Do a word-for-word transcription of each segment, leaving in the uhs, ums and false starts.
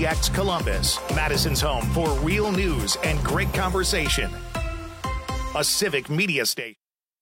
D X Columbus, Madison's home for real news and great conversation. A Civic Media station.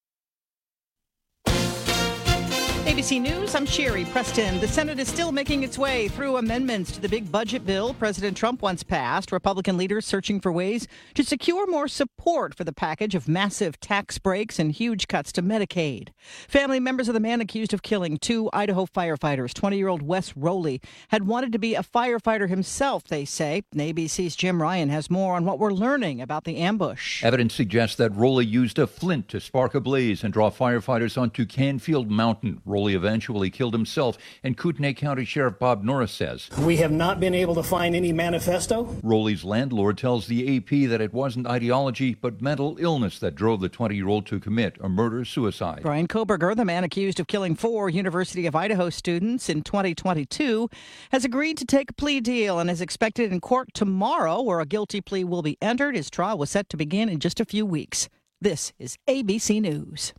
A B C News, I'm Sherry Preston. The Senate is still making its way through amendments to the big budget bill President Trump once passed. Republican leaders searching for ways to secure more support for the package of massive tax breaks and huge cuts to Medicaid. Family members of the man accused of killing two Idaho firefighters, twenty-year-old Wes Rowley, had wanted to be a firefighter himself, they say. A B C's Jim Ryan has more on what we're learning about the ambush. Evidence suggests that Rowley used a flint to spark a blaze and draw firefighters onto Canfield Mountain. Rowley eventually killed himself, and Kootenai County Sheriff Bob Norris says, "We have not been able to find any manifesto." Rowley's landlord tells the A P that it wasn't ideology, but mental illness that drove the twenty-year-old to commit a murder-suicide. Brian Koberger, the man accused of killing four University of Idaho students in twenty twenty-two, has agreed to take a plea deal and is expected in court tomorrow, where a guilty plea will be entered. His trial was set to begin in just a few weeks. This is A B C News.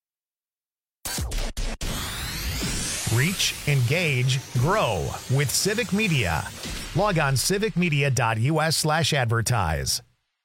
Reach, engage, grow with Civic Media. Log on civicmedia.us slash advertise.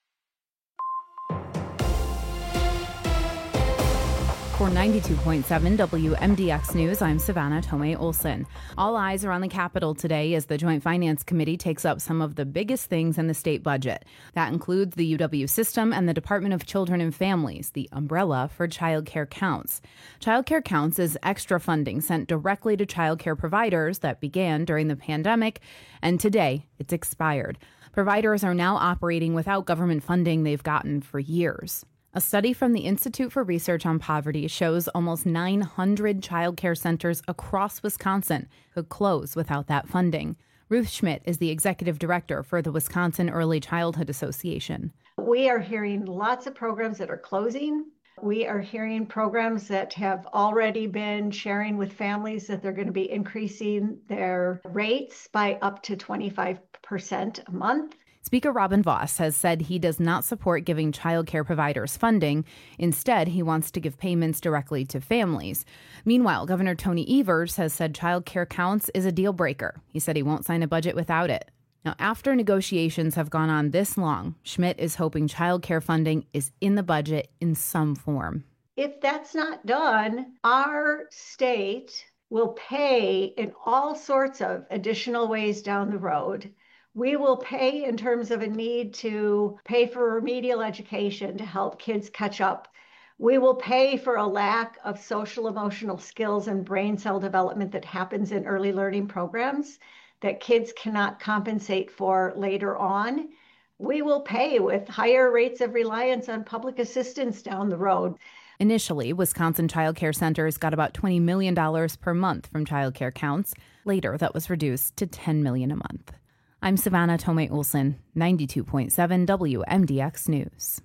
For ninety-two point seven W M D X News, I'm Savannah Tomei Olson. All eyes are on the Capitol today as the Joint Finance Committee takes up some of the biggest things in the state budget. That includes the U W system and the Department of Children and Families, the umbrella for Child Care Counts. Child Care Counts is extra funding sent directly to child care providers that began during the pandemic, and today it's expired. Providers are now operating without government funding they've gotten for years. A study from the Institute for Research on Poverty shows almost nine hundred child care centers across Wisconsin could close without that funding. Ruth Schmidt is the executive director for the Wisconsin Early Childhood Association. We are hearing lots of programs that are closing. We are hearing programs that have already been sharing with families that they're going to be increasing their rates by up to twenty-five percent a month. Speaker Robin Vos has said he does not support giving child care providers funding. Instead, he wants to give payments directly to families. Meanwhile, Governor Tony Evers has said child care counts is a deal breaker. He said he won't sign a budget without it. Now, after negotiations have gone on this long, Schmidt is hoping child care funding is in the budget in some form. If that's not done, our state will pay in all sorts of additional ways down the road. We will pay in terms of a need to pay for remedial education to help kids catch up. We will pay for a lack of social emotional skills and brain cell development that happens in early learning programs that kids cannot compensate for later on. We will pay with higher rates of reliance on public assistance down the road. Initially, Wisconsin Child Care Centers got about twenty million dollars per month from child care counts. Later, that was reduced to ten million dollars a month. I'm Savannah Tomei Olson, ninety-two point seven W M D X News.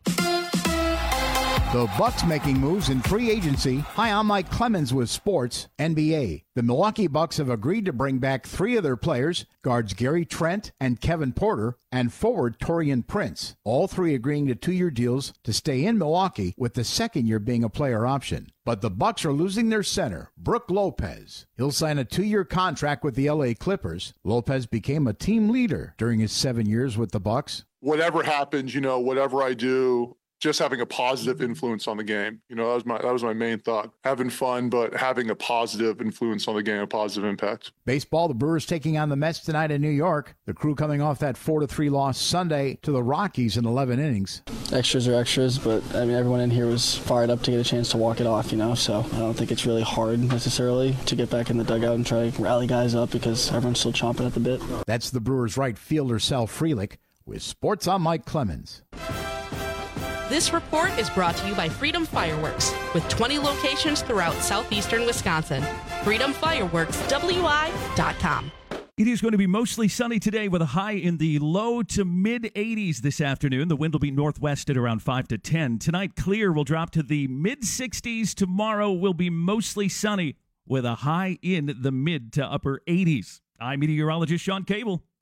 The Bucks making moves in free agency. Hi, I'm Mike Clemens with Sports N B A. The Milwaukee Bucks have agreed to bring back three of their players, guards Gary Trent and Kevin Porter, and forward Taurean Prince, all three agreeing to two-year deals to stay in Milwaukee, with the second year being a player option. But the Bucks are losing their center, Brook Lopez. He'll sign a two-year contract with the L A Clippers. Lopez became a team leader during his seven years with the Bucks. Whatever happens, you know, whatever I do, just having a positive influence on the game. You know, that was my that was my main thought. Having fun, but having a positive influence on the game, a positive impact. Baseball, the Brewers taking on the Mets tonight in New York. The Crew coming off that four to three loss Sunday to the Rockies in eleven innings. Extras are extras, but I mean, everyone in here was fired up to get a chance to walk it off, you know, so I don't think it's really hard necessarily to get back in the dugout and try to rally guys up because everyone's still chomping at the bit. That's the Brewers right fielder Sal Frelick. With Sports, I'm Mike Clemens. This report is brought to you by Freedom Fireworks, with twenty locations throughout southeastern Wisconsin. freedom fireworks w i dot com. It is going to be mostly sunny today with a high in the low to mid eighties this afternoon. The wind will be northwest at around five to ten. Tonight, clear will drop to the mid sixties. Tomorrow will be mostly sunny with a high in the mid to upper eighties. I'm meteorologist Sean Cable.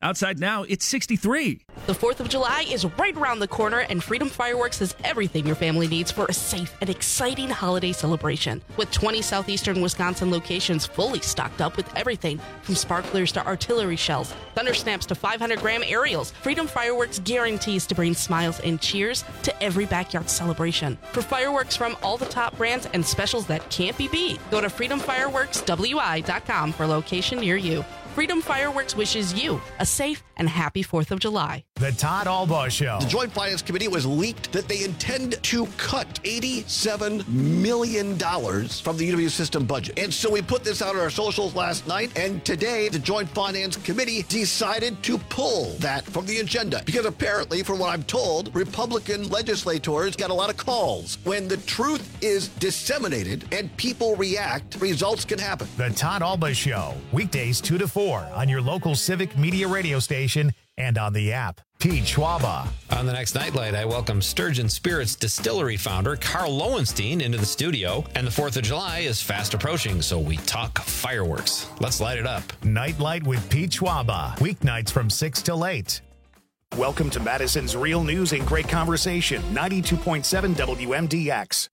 Outside now, it's sixty-three. The fourth of July is right around the corner, and Freedom Fireworks has everything your family needs for a safe and exciting holiday celebration. With twenty southeastern Wisconsin locations fully stocked up with everything from sparklers to artillery shells, thunder snaps to five hundred gram aerials, Freedom Fireworks guarantees to bring smiles and cheers to every backyard celebration. For fireworks from all the top brands and specials that can't be beat, go to freedom fireworks w i dot com for a location near you. Freedom Fireworks wishes you a safe and happy fourth of July. The Todd Albaugh Show. The Joint Finance Committee was leaked that they intend to cut eighty-seven million dollars from the U W system budget. And so we put this out on our socials last night, and today the Joint Finance Committee decided to pull that from the agenda. Because apparently, from what I'm told, Republican legislators got a lot of calls. When the truth is disseminated and people react, results can happen. The Todd Albaugh Show. Weekdays two to four on your local Civic Media radio station and on the app. Pete Schwaba. On the next Nightlight, I welcome Sturgeon Spirits Distillery founder Carl Lowenstein into the studio. And the fourth of July is fast approaching, so we talk fireworks. Let's light it up. Nightlight with Pete Schwaba. Weeknights from six till eight. Welcome to Madison's Real News and Great Conversation, ninety-two point seven W M D X.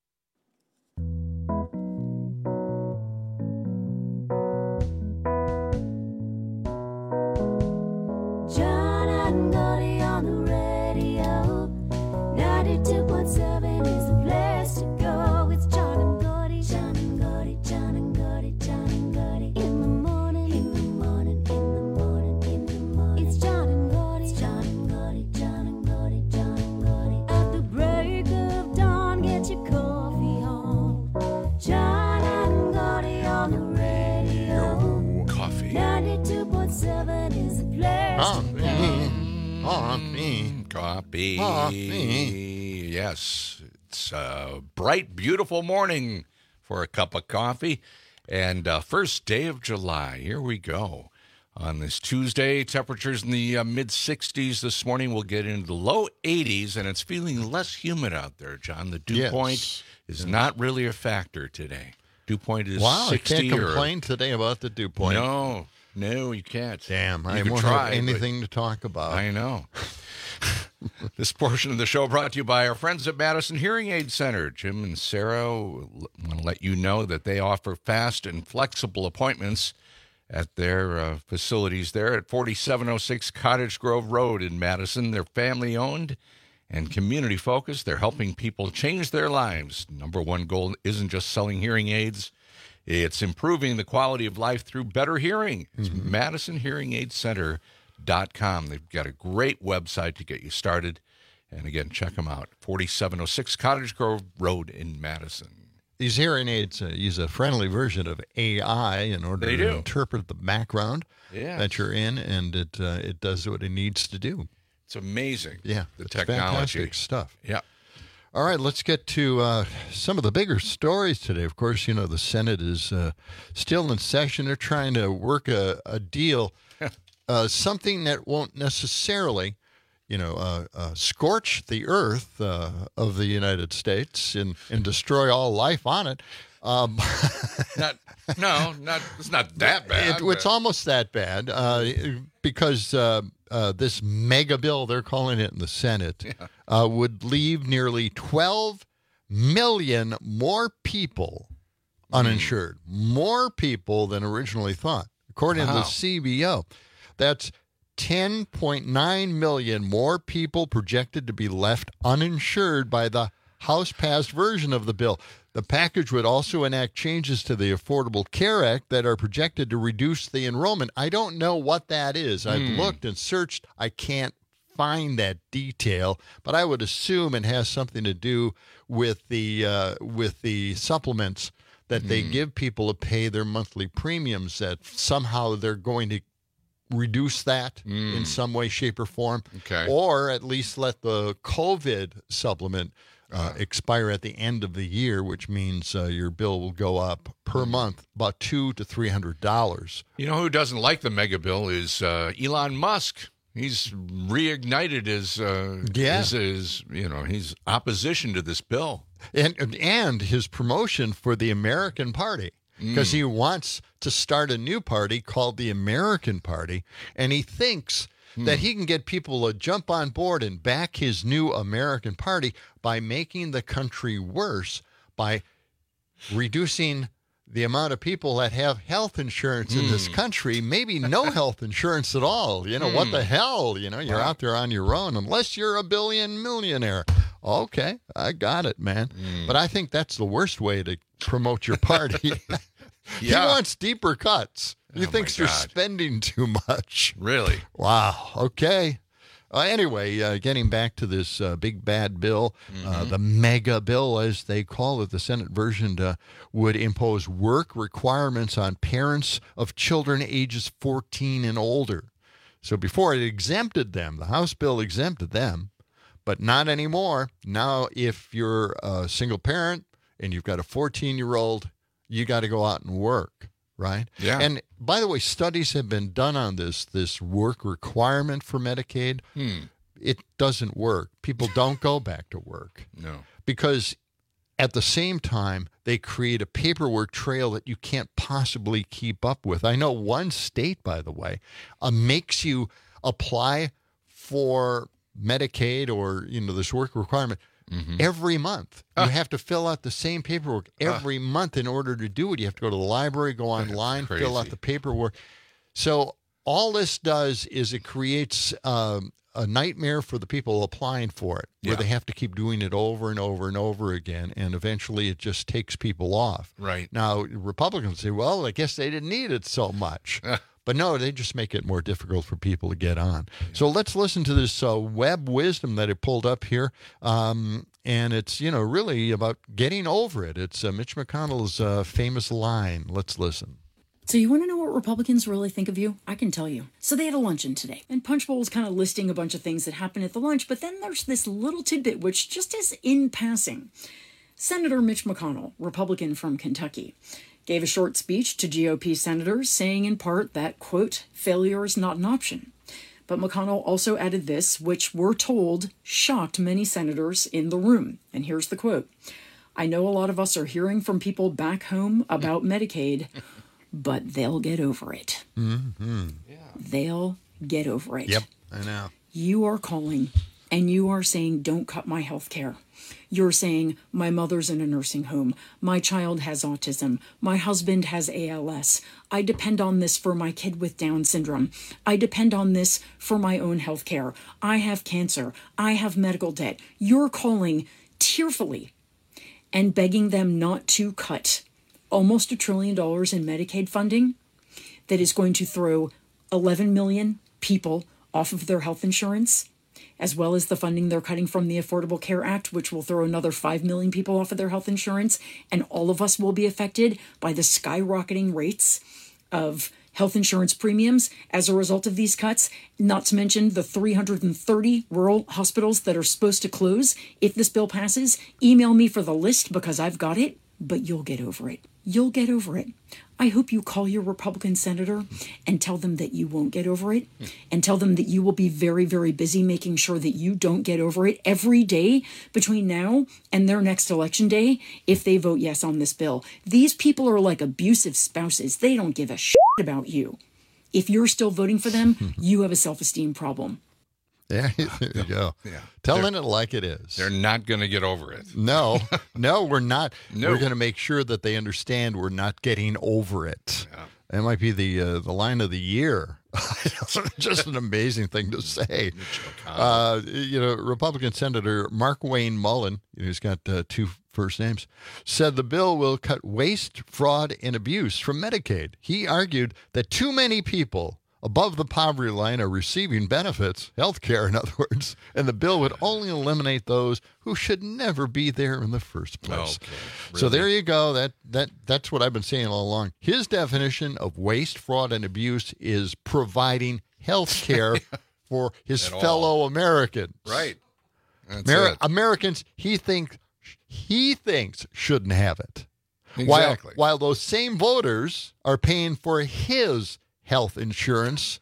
John and Gordy on the radio. ninety-two point seven is the place to go. It's John and Gordy, John and Gordy, John and Gordy, John and Gordy. In the morning, in the morning, in the morning, in the morning. It's John and Gordy, it's John and Gordy, John and Gordy, John and Gordy. At the break of dawn, get your coffee on. John and Gordy on the radio. Coffee. ninety-two point seven is the place Oh, to go. Coffee. Coffee. Coffee. Yes, it's a bright, beautiful morning for a cup of coffee. And uh, first day of July. Here we go. On this Tuesday, temperatures in the uh, mid sixties this morning. We'll get into the low eighties, and it's feeling less humid out there, John. The dew Yes. point is not really a factor today. Dew point is Wow, sixty. I can't or, complain today about the dew point. No, no, you can't. Damn, You I could won't try, have but- anything to talk about. I know. This portion of the show brought to you by our friends at Madison Hearing Aid Center. Jim and Sarah want to let you know that they offer fast and flexible appointments at their uh, facilities there at forty-seven oh six Cottage Grove Road in Madison. They're family-owned and community-focused. They're helping people change their lives. Number one goal isn't just selling hearing aids. It's improving the quality of life through better hearing. It's Mm-hmm. Madison Hearing Aid Center. Dot com. They've got a great website to get you started. And again, check them out. forty-seven oh six Cottage Grove Road in Madison. These hearing aids uh, use a friendly version of A I in order They to do. interpret the background Yes. that you're in, and it uh, it does what it needs to do. It's amazing. Yeah, the it's technology. fantastic stuff. Yeah. All right, let's get to uh, some of the bigger stories today. Of course, you know, the Senate is uh, still in session. They're trying to work a, a deal, uh, something that won't necessarily, you know, uh, uh, scorch the earth uh, of the United States and, and destroy all life on it. Um, Not, no, not. It's not that bad. It, it's but- almost that bad uh, because uh, uh, this mega bill, they're calling it in the Senate, Yeah. uh, would leave nearly twelve million more people uninsured, more people than originally thought, according to Wow. the C B O. That's ten point nine million more people projected to be left uninsured by the House-passed version of the bill. The package would also enact changes to the Affordable Care Act that are projected to reduce the enrollment. I don't know what that is. I've Hmm. looked and searched. I can't find that detail, but I would assume it has something to do with the uh, with the supplements that they give people to pay their monthly premiums, that somehow they're going to reduce that in some way, shape, or form, Okay. or at least let the COVID supplement uh, expire at the end of the year, which means uh, your bill will go up per month about two to three hundred dollars. You know who doesn't like the mega bill is uh, Elon Musk. He's reignited his, uh, Yeah. his, his, you know, his opposition to this bill. And and his promotion for the American Party. because Mm. he wants to start a new party called the American Party, and he thinks Hmm. that he can get people to jump on board and back his new American Party by making the country worse, by reducing the amount of people that have health insurance in this Mm. country, maybe no health insurance at all. You know, what Mm. the hell? You know, you're Right. out there on your own unless you're a billion millionaire. Okay, I got it, man. Mm. But I think that's the worst way to promote your party. He Yeah. wants deeper cuts. He Oh, thinks my you're God. spending too much. Really? Wow. Okay. Uh, anyway, uh, getting back to this uh, big bad bill, uh, the mega bill, as they call it, the Senate version uh, would impose work requirements on parents of children ages fourteen and older. So before it exempted them, the House bill exempted them, but not anymore. Now, if you're a single parent and you've got a fourteen-year-old, you got to go out and work. Right? Yeah. And by the way, studies have been done on this, this work requirement for Medicaid. Hmm. It doesn't work. People don't go back to work. No. Because at the same time, they create a paperwork trail that you can't possibly keep up with. I know one state, by the way, uh, makes you apply for Medicaid or, you know, this work requirement Mm-hmm. every month. You have to fill out the same paperwork every month in order to do it. You have to go to the library, go online, fill out crazy. the paperwork. So all this does is it creates um, a nightmare for the people applying for it, where Yeah. they have to keep doing it over and over and over again, and eventually it just takes people off. Right. Now, Republicans say, well, I guess they didn't need it so much. But no, they just make it more difficult for people to get on. So let's listen to this uh, web wisdom that it pulled up here. Um, and it's, you know, really about getting over it. It's uh, Mitch McConnell's uh, famous line. Let's listen. So you want to know what Republicans really think of you? I can tell you. So they had a luncheon today, and Punchbowl was kind of listing a bunch of things that happened at the lunch, but then there's this little tidbit which just is in passing. Senator Mitch McConnell, Republican from Kentucky, gave a short speech to G O P senators saying in part that, quote, failure is not an option. But McConnell also added this, which we're told shocked many senators in the room. And here's the quote. I know a lot of us are hearing from people back home about Medicaid, but they'll get over it. Mm-hmm. They'll get over it. Yep, I know. You are calling and you are saying, don't cut my health care. You're saying, my mother's in a nursing home. My child has autism. My husband has A L S. I depend on this for my kid with Down syndrome. I depend on this for my own health care. I have cancer. I have medical debt. You're calling tearfully and begging them not to cut almost a trillion dollars in Medicaid funding that is going to throw eleven million people off of their health insurance, as well as the funding they're cutting from the Affordable Care Act, which will throw another five million people off of their health insurance. And all of us will be affected by the skyrocketing rates of health insurance premiums as a result of these cuts, not to mention the three hundred thirty rural hospitals that are supposed to close if this bill passes. Email me for the list because I've got it, but you'll get over it. You'll get over it. I hope you call your Republican senator and tell them that you won't get over it, and tell them that you will be very, very busy making sure that you don't get over it every day between now and their next election day if they vote yes on this bill. These people are like abusive spouses. They don't give a shit about you. If you're still voting for them, you have a self-esteem problem. Yeah, there you go. Yeah. Telling it like it is. They're not going to get over it. No, no, we're not. No. We're going to make sure that they understand we're not getting over it. Yeah. That might be the uh, the line of the year. Just an amazing thing to say. Uh, you know, Republican Senator Mark Wayne Mullen, who's got uh, two first names, said the bill will cut waste, fraud, and abuse from Medicaid. He argued that too many people above the poverty line are receiving benefits, health care in other words, and the bill would only eliminate those who should never be there in the first place. Okay, So really? there you go. That that that's what I've been saying all along. His definition of waste, fraud, and abuse is providing health care for his At all. fellow Americans. Right. That's Ameri- it. Americans he think he thinks shouldn't have it. Exactly. While, while those same voters are paying for his health insurance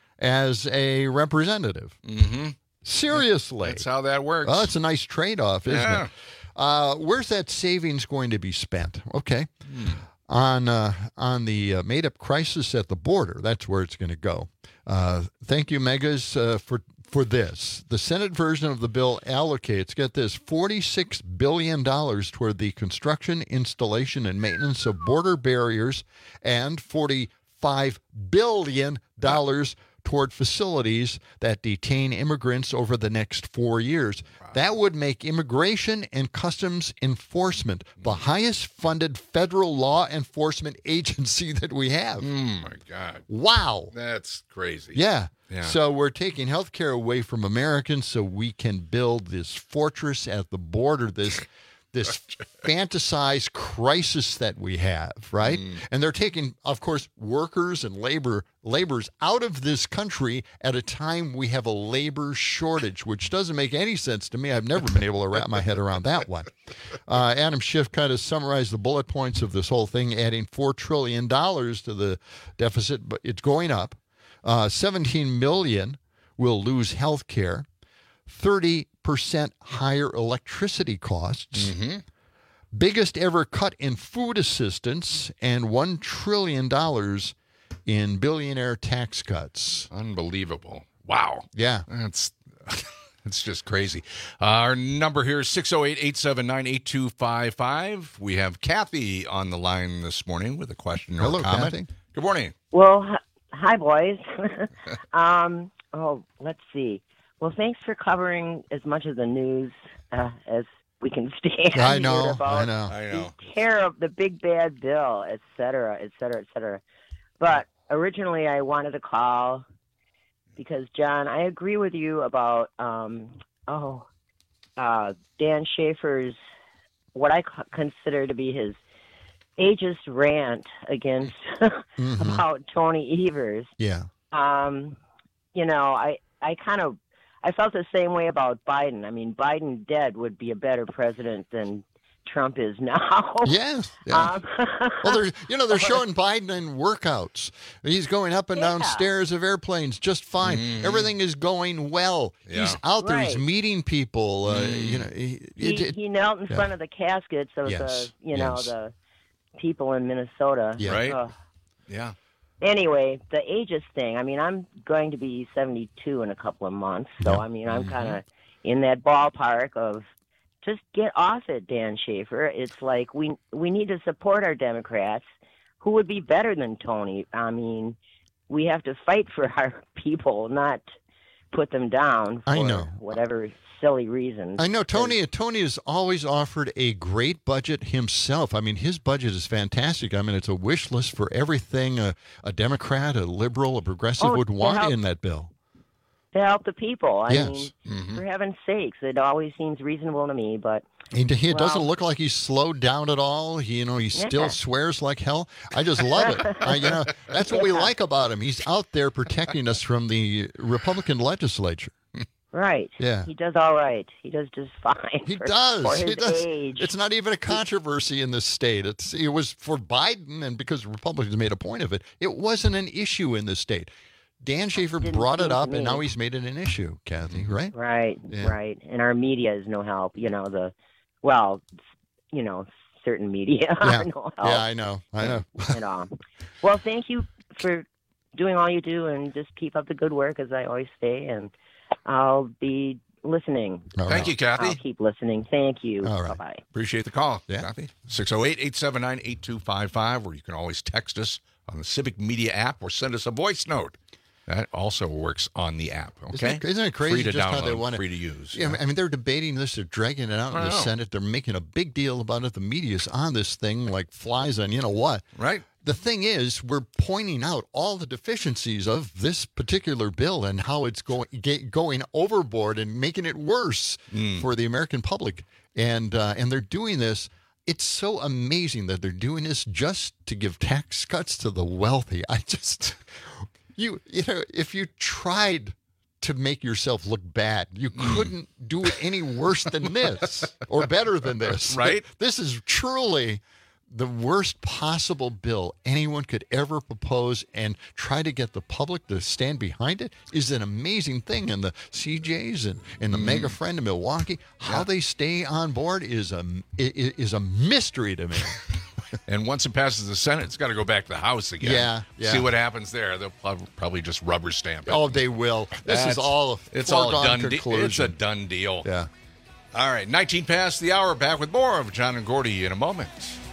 as a representative. Mm-hmm. Seriously. That's how that works. Well, it's a nice trade-off, isn't Yeah. it? Uh, where's that savings going to be spent? Okay. Hmm. on uh, on the uh, made-up crisis at the border. That's where it's going to go. Uh, thank you, Megas, uh, for for this. The Senate version of the bill allocates, get this, forty-six billion dollars toward the construction, installation, and maintenance of border barriers, and forty-five billion dollars toward facilities that detain immigrants over the next four years. Wow. That would make Immigration and Customs Enforcement the highest funded federal law enforcement agency that we have. Oh, my God. Wow. That's crazy. Yeah. Yeah. So we're taking health care away from Americans so we can build this fortress at the border, this this fantasized crisis that we have, right? Mm. And they're taking, of course, workers and labor laborers out of this country at a time we have a labor shortage, which doesn't make any sense to me. I've never been able to wrap my head around that one. Uh, Adam Schiff kind of summarized the bullet points of this whole thing, adding four trillion dollars to the deficit, but it's going up. Uh, seventeen million will lose health care, thirty percent higher electricity costs, mm-hmm. biggest ever cut in food assistance, and one trillion dollars in billionaire tax cuts. Unbelievable. Wow. Yeah. That's that's just crazy. Uh, our number here is six oh eight, eight seven nine, eight two five five. We have Kathy on the line this morning with a question or Hello, a comment. Kathy. Good morning. Well, hi, boys. um, oh, let's see. Well, thanks for covering as much of the news uh, as we can stand. I know, about I know. I know. The terror of the big bad bill, et cetera, et cetera, et cetera. But originally I wanted to call because, John, I agree with you about, um, oh, uh, Dan Schaefer's, what I consider to be his ageist rant against mm-hmm. about Tony Evers. Yeah. Um, you know, I, I kind of, I felt the same way about Biden. I mean, Biden dead would be a better president than Trump is now. Yes. Yeah. Um, well, they're you know they're showing Biden in workouts. He's going up and down Yeah. stairs of airplanes just fine. Mm-hmm. Everything is going well. Yeah. He's out there. He's Right. meeting people. Uh, Mm. You know, he, he, it- it- he knelt in yeah. front of the caskets of Yes, the, you know, yes. the people in Minnesota. Yeah. Right. Ugh. Yeah. Anyway, the ageist thing. I mean, I'm going to be seventy-two in a couple of months, so Yeah. I mean, I'm Mhm. kind of in that ballpark of just get off it, Dan Schaefer. It's like we we need to support our Democrats. Who would be better than Tony? I mean, we have to fight for our people, not put them down for I know. whatever silly reasons. I know Tony. Tony has always offered a great budget himself. I mean, his budget is fantastic. I mean, it's a wish list for everything a, a Democrat, a liberal, a progressive Oh, would to want help- in that bill. To help the people. I Yes. mean, Mhm. for heaven's sakes, it always seems reasonable to me, but He, he doesn't Well- look like he's slowed down at all. He, you know, he still Yeah. swears like hell. I just love it. I, you know, that's what we Yeah. like about him. He's out there protecting us from the Republican legislature. right. Yeah. He does all right. He does just fine. He for, does. For his he does. age. It's not even a controversy in this state. It's it was for Biden, and because Republicans made a point of it, it wasn't an issue in this state. Dan Schaefer Didn't brought it seem to up, and me. now he's made it an issue, Kathy, right? Right, Yeah. right. And our media is no help. You know, the, well, you know, certain media Yeah, are no help. yeah, I know, I know. At all. Well, thank you for doing all you do, and just keep up the good work, as I always say, and I'll be listening. All Thank right. you, Kathy. I'll keep listening. Thank you. All right. Bye-bye. Appreciate the call, Yeah. Kathy. six oh eight, eight seven nine, eight two five five, or you can always text us on the Civic Media app or send us a voice note. That also works on the app, okay? Isn't it, isn't it crazy Free to just download, how they want free to use. Yeah, I mean, they're debating this. They're dragging it out in I the know. Senate. They're making a big deal about it. The media's on this thing like flies on you know what. Right. The thing is, we're pointing out all the deficiencies of this particular bill and how it's going get, going overboard and making it worse Mm. for the American public. And uh, and they're doing this. It's so amazing that they're doing this just to give tax cuts to the wealthy. I just, you you know, if you tried to make yourself look bad, you couldn't do it any worse than this or better than this. Right? This is truly the worst possible bill anyone could ever propose, and try to get the public to stand behind it is an amazing thing. And the C Js and, and the Mm. Mega Friend in Milwaukee, how Yeah. they stay on board is a, i- i- is a mystery to me. And once it passes the Senate, it's got to go back to the House again. Yeah, yeah. See what happens there. They'll prob- probably just rubber stamp it. Oh, they will. This That's- is all a it's all a foregone done de- conclusion. It's a done deal. Yeah. All right, nineteen past the hour. Back with more of John and Gordy in a moment.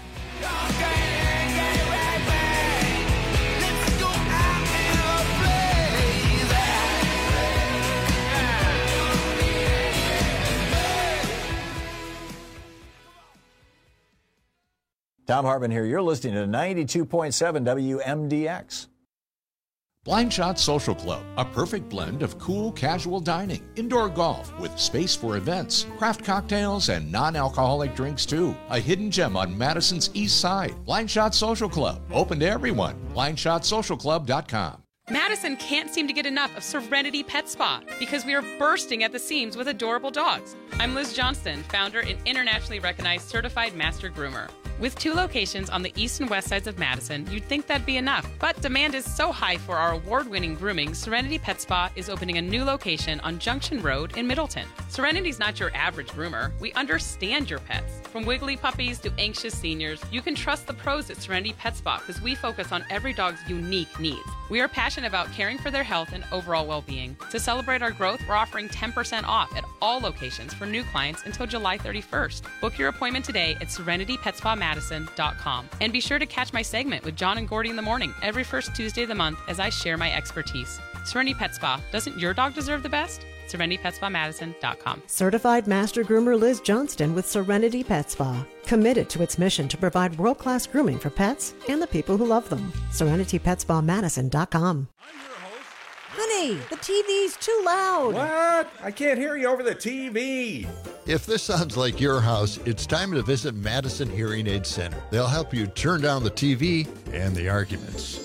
Tom Hartman here. You're listening to ninety-two point seven W M D X. Blind Shot Social Club, a perfect blend of cool, casual dining, indoor golf with space for events, craft cocktails, and non-alcoholic drinks too. A hidden gem on Madison's East Side. Blind Shot Social Club, open to everyone. blind shot social club dot com. Madison can't seem to get enough of Serenity Pet Spa because we are bursting at the seams with adorable dogs. I'm Liz Johnston, founder and internationally recognized certified master groomer. With two locations on the east and west sides of Madison, you'd think that'd be enough. But demand is so high for our award-winning grooming, Serenity Pet Spa is opening a new location on Junction Road in Middleton. Serenity's not your average groomer. We understand your pets. From wiggly puppies to anxious seniors, you can trust the pros at Serenity Pet Spa because we focus on every dog's unique needs. We are passionate about caring for their health and overall well-being. To celebrate our growth, we're offering ten percent off at all locations for new clients until July thirty-first. Book your appointment today at serenity pet spa madison dot com. And be sure to catch my segment with John and Gordy in the morning every first Tuesday of the month as I share my expertise. Serenity Pet Spa. Doesn't your dog deserve the best? serenity pet spa madison dot com. Certified Master Groomer Liz Johnston with Serenity Pet Spa. Committed to its mission to provide world-class grooming for pets and the people who love them. serenity pet spa madison dot com. Honey, the T V's too loud. What? I can't hear you over the T V. If this sounds like your house, it's time to visit Madison Hearing Aid Center. They'll help you turn down the T V and the arguments.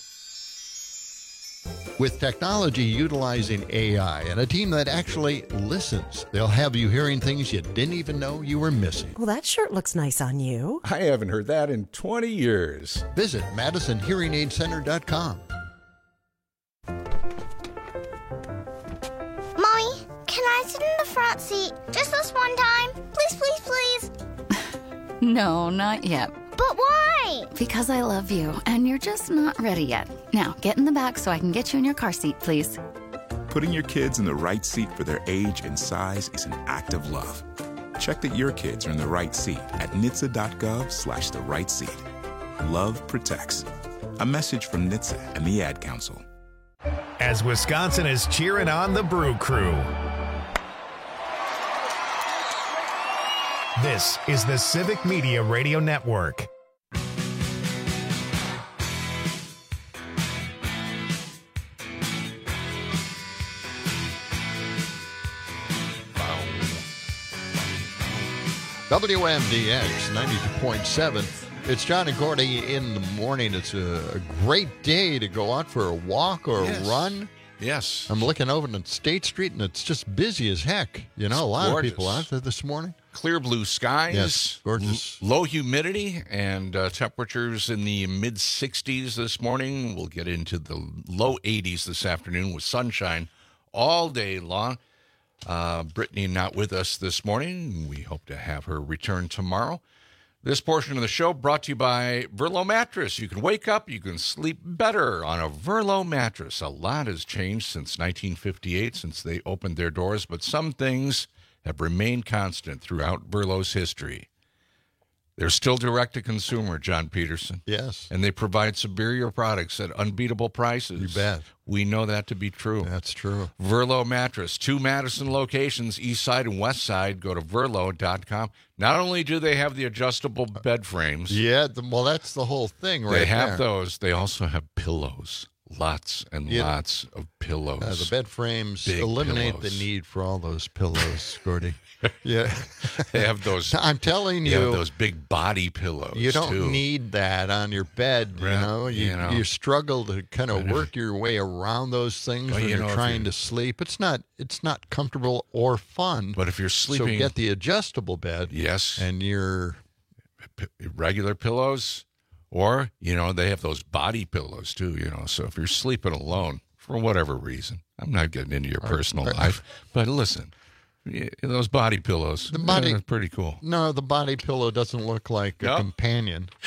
With technology utilizing A I and a team that actually listens, they'll have you hearing things you didn't even know you were missing. Well, that shirt looks nice on you. I haven't heard that in twenty years. Visit madison hearing aid center dot com. Mommy, can I sit in the front seat just this one time? Please, please, please. No, not yet. But why? Because I love you, and you're just not ready yet. Now, get in the back so I can get you in your car seat, please. Putting your kids in the right seat for their age and size is an act of love. Check that your kids are in the right seat at N H T S A dot gov slash the right seat. Love protects. A message from N H T S A and the Ad Council. As Wisconsin is cheering on the Brew Crew. This is the Civic Media Radio Network. W M D X ninety-two point seven. It's John and Gordy in the morning. It's a, a great day to go out for a walk or Yes. a run. Yes. I'm looking over at State Street, and it's just busy as heck. You know, It's a lot gorgeous. of people out there this morning. Clear blue skies. Yes, gorgeous. L- low humidity and uh, temperatures in the mid sixties this morning. We'll get into the low eighties this afternoon with sunshine all day long. Uh, Brittany not with us this morning. We hope to have her return tomorrow. This portion of the show brought to you by Verlo Mattress. You can wake up, you can sleep better on a Verlo mattress. A lot has changed since nineteen fifty-eight, since they opened their doors, but some things have remained constant throughout Verlo's history. They're still direct-to-consumer, John Peterson. Yes. And they provide superior products at unbeatable prices. You bet. We know that to be true. That's true. Verlo Mattress, two Madison locations, east side and west side. Go to verlo dot com. Not only do they have the adjustable bed frames. Yeah, the, well, that's the whole thing right They have there. those. They also have pillows. Lots and Yeah. lots of pillows. Uh, the bed frames Big eliminate pillows. the need for all those pillows, Gordy. Yeah. They have those. I'm telling They you. have those big body pillows. You don't too. need that on your bed, you Right, know. You, you know. you struggle to kind of But if- work your way around those things Well, when you you're know, if trying you- to sleep. It's not it's not comfortable or fun. But if you're sleeping, so get the adjustable bed. Yes. And you're P- regular pillows, or you know they have those body pillows too. You know, so if you're sleeping alone for whatever reason, I'm not getting into your personal are- life, but listen, y- those body pillows, The body- they're pretty cool. no, the body pillow doesn't look like a No? companion.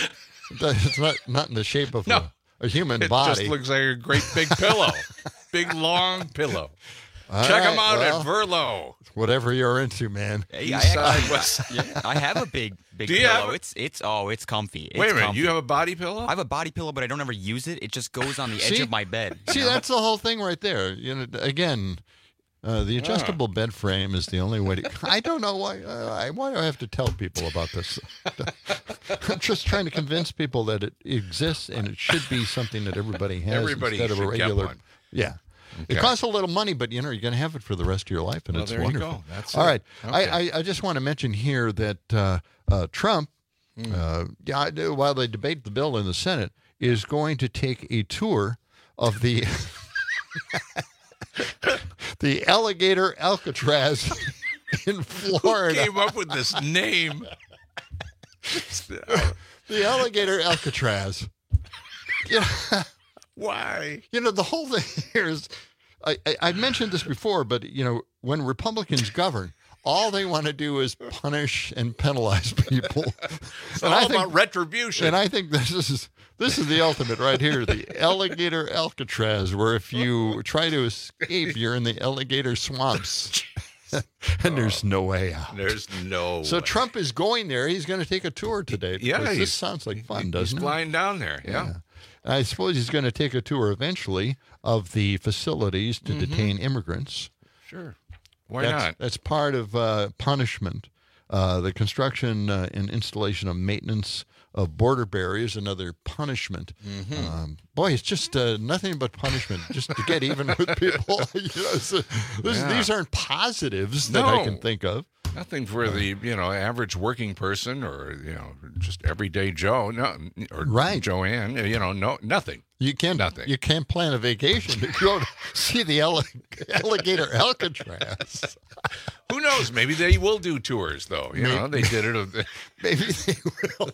It's not, not in the shape of No. a, a human It body. just looks like a great big pillow. Big, long pillow. All Check them right, out well, at Verlo. Whatever you're into, man. Hey, I, East actually, side, west side. yeah, I have a big, big Do you pillow. have a- It's it's oh, it's comfy. It's Wait a minute, comfy. you have a body pillow? I have a body pillow, but I don't ever use it. It just goes on the edge See? of my bed. you See, know? that's the whole thing right there. You know, again, uh, the adjustable bed frame is the only way to. I don't know why. Uh, I, why do I have to tell people about this? I'm just trying to convince people that it exists and it should be something that everybody has Everybody instead of a should get regular. one. Yeah. Okay. It costs a little money, but you know you're going to have it for the rest of your life, and Well, it's there you wonderful. go. That's All it. right, Okay. I, I I just want to mention here that uh, uh, Trump, Hmm. uh, yeah, I do- while they debate the bill in the Senate, is going to take a tour of the the alligator Alcatraz in Florida. Who came up with this name? The alligator Alcatraz. You know, Why? You know, the whole thing here is, I, I, I've mentioned this before, but, you know, when Republicans govern, all they want to do is punish and penalize people. It's And all I think- about retribution. And I think this is this is the ultimate right here, the alligator Alcatraz, where if you try to escape, you're in the alligator swamps. And there's no way out. There's no So way. Trump is going there. He's going to take a tour today. Yeah, This he's- sounds like fun, He's doesn't it? flying down there. Yeah. I suppose he's going to take a tour eventually of the facilities to Mhm. detain immigrants. Sure. Why that's, not? That's part of uh, punishment. Uh, the construction uh, and installation of maintenance of border barriers, another punishment. Mhm. Um, boy, it's just uh, nothing but punishment, just to get even with people. you know, so this, Yeah. These aren't positives that I No. can think of. Nothing for the you know average working person or you know just everyday Joe, no, or Right. Joanne. You know, no, nothing. You can't. Nothing. You can't plan a vacation to go to see the allig- alligator Alcatraz. Who knows? Maybe they will do tours, though. You Maybe- know, they did it. of- Maybe they will.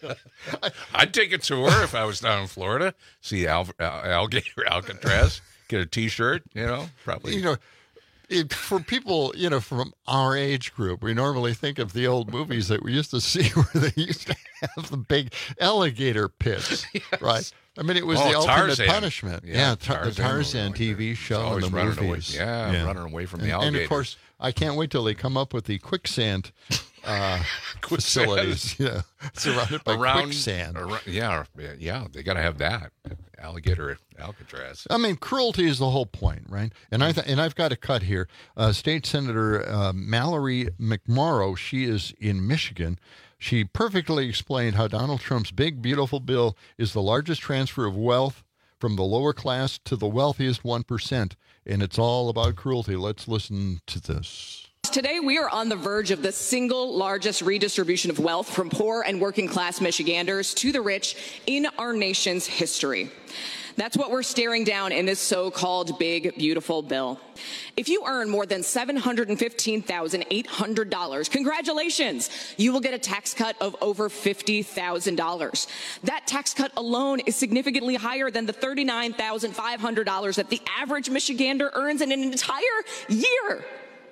I'd take a tour if I was down in Florida. See Al- Al- alligator Alcatraz. Get a T-shirt. You know, probably. You know, it, for people, you know, from our age group, we normally think of the old movies that we used to see where they used to have the big alligator pits, right? I mean, it was Oh, the ultimate Tarzan. punishment. Yeah, Yeah, Tar- the Tarzan Tarzan movie. T V show and Always the running away. movies. Yeah, running away from the and, and alligators. of course, I can't wait till they come up with the quicksand uh, facilities. Yeah, surrounded by Around- quicksand. around- yeah, yeah, they got to have that alligator Alcatraz. I mean, cruelty is the whole point, right? And I th- and I've got a cut here. Uh, State Senator uh, Mallory McMorrow, she is in Michigan. She perfectly explained how Donald Trump's big, beautiful bill is the largest transfer of wealth from the lower class to the wealthiest one percent, and it's all about cruelty. Let's listen to this. Today, we are on the verge of the single largest redistribution of wealth from poor and working class Michiganders to the rich in our nation's history. That's what we're staring down in this so-called big, beautiful bill. If you earn more than seven hundred fifteen thousand eight hundred dollars, congratulations, you will get a tax cut of over fifty thousand dollars. That tax cut alone is significantly higher than the thirty-nine thousand five hundred dollars that the average Michigander earns in an entire year.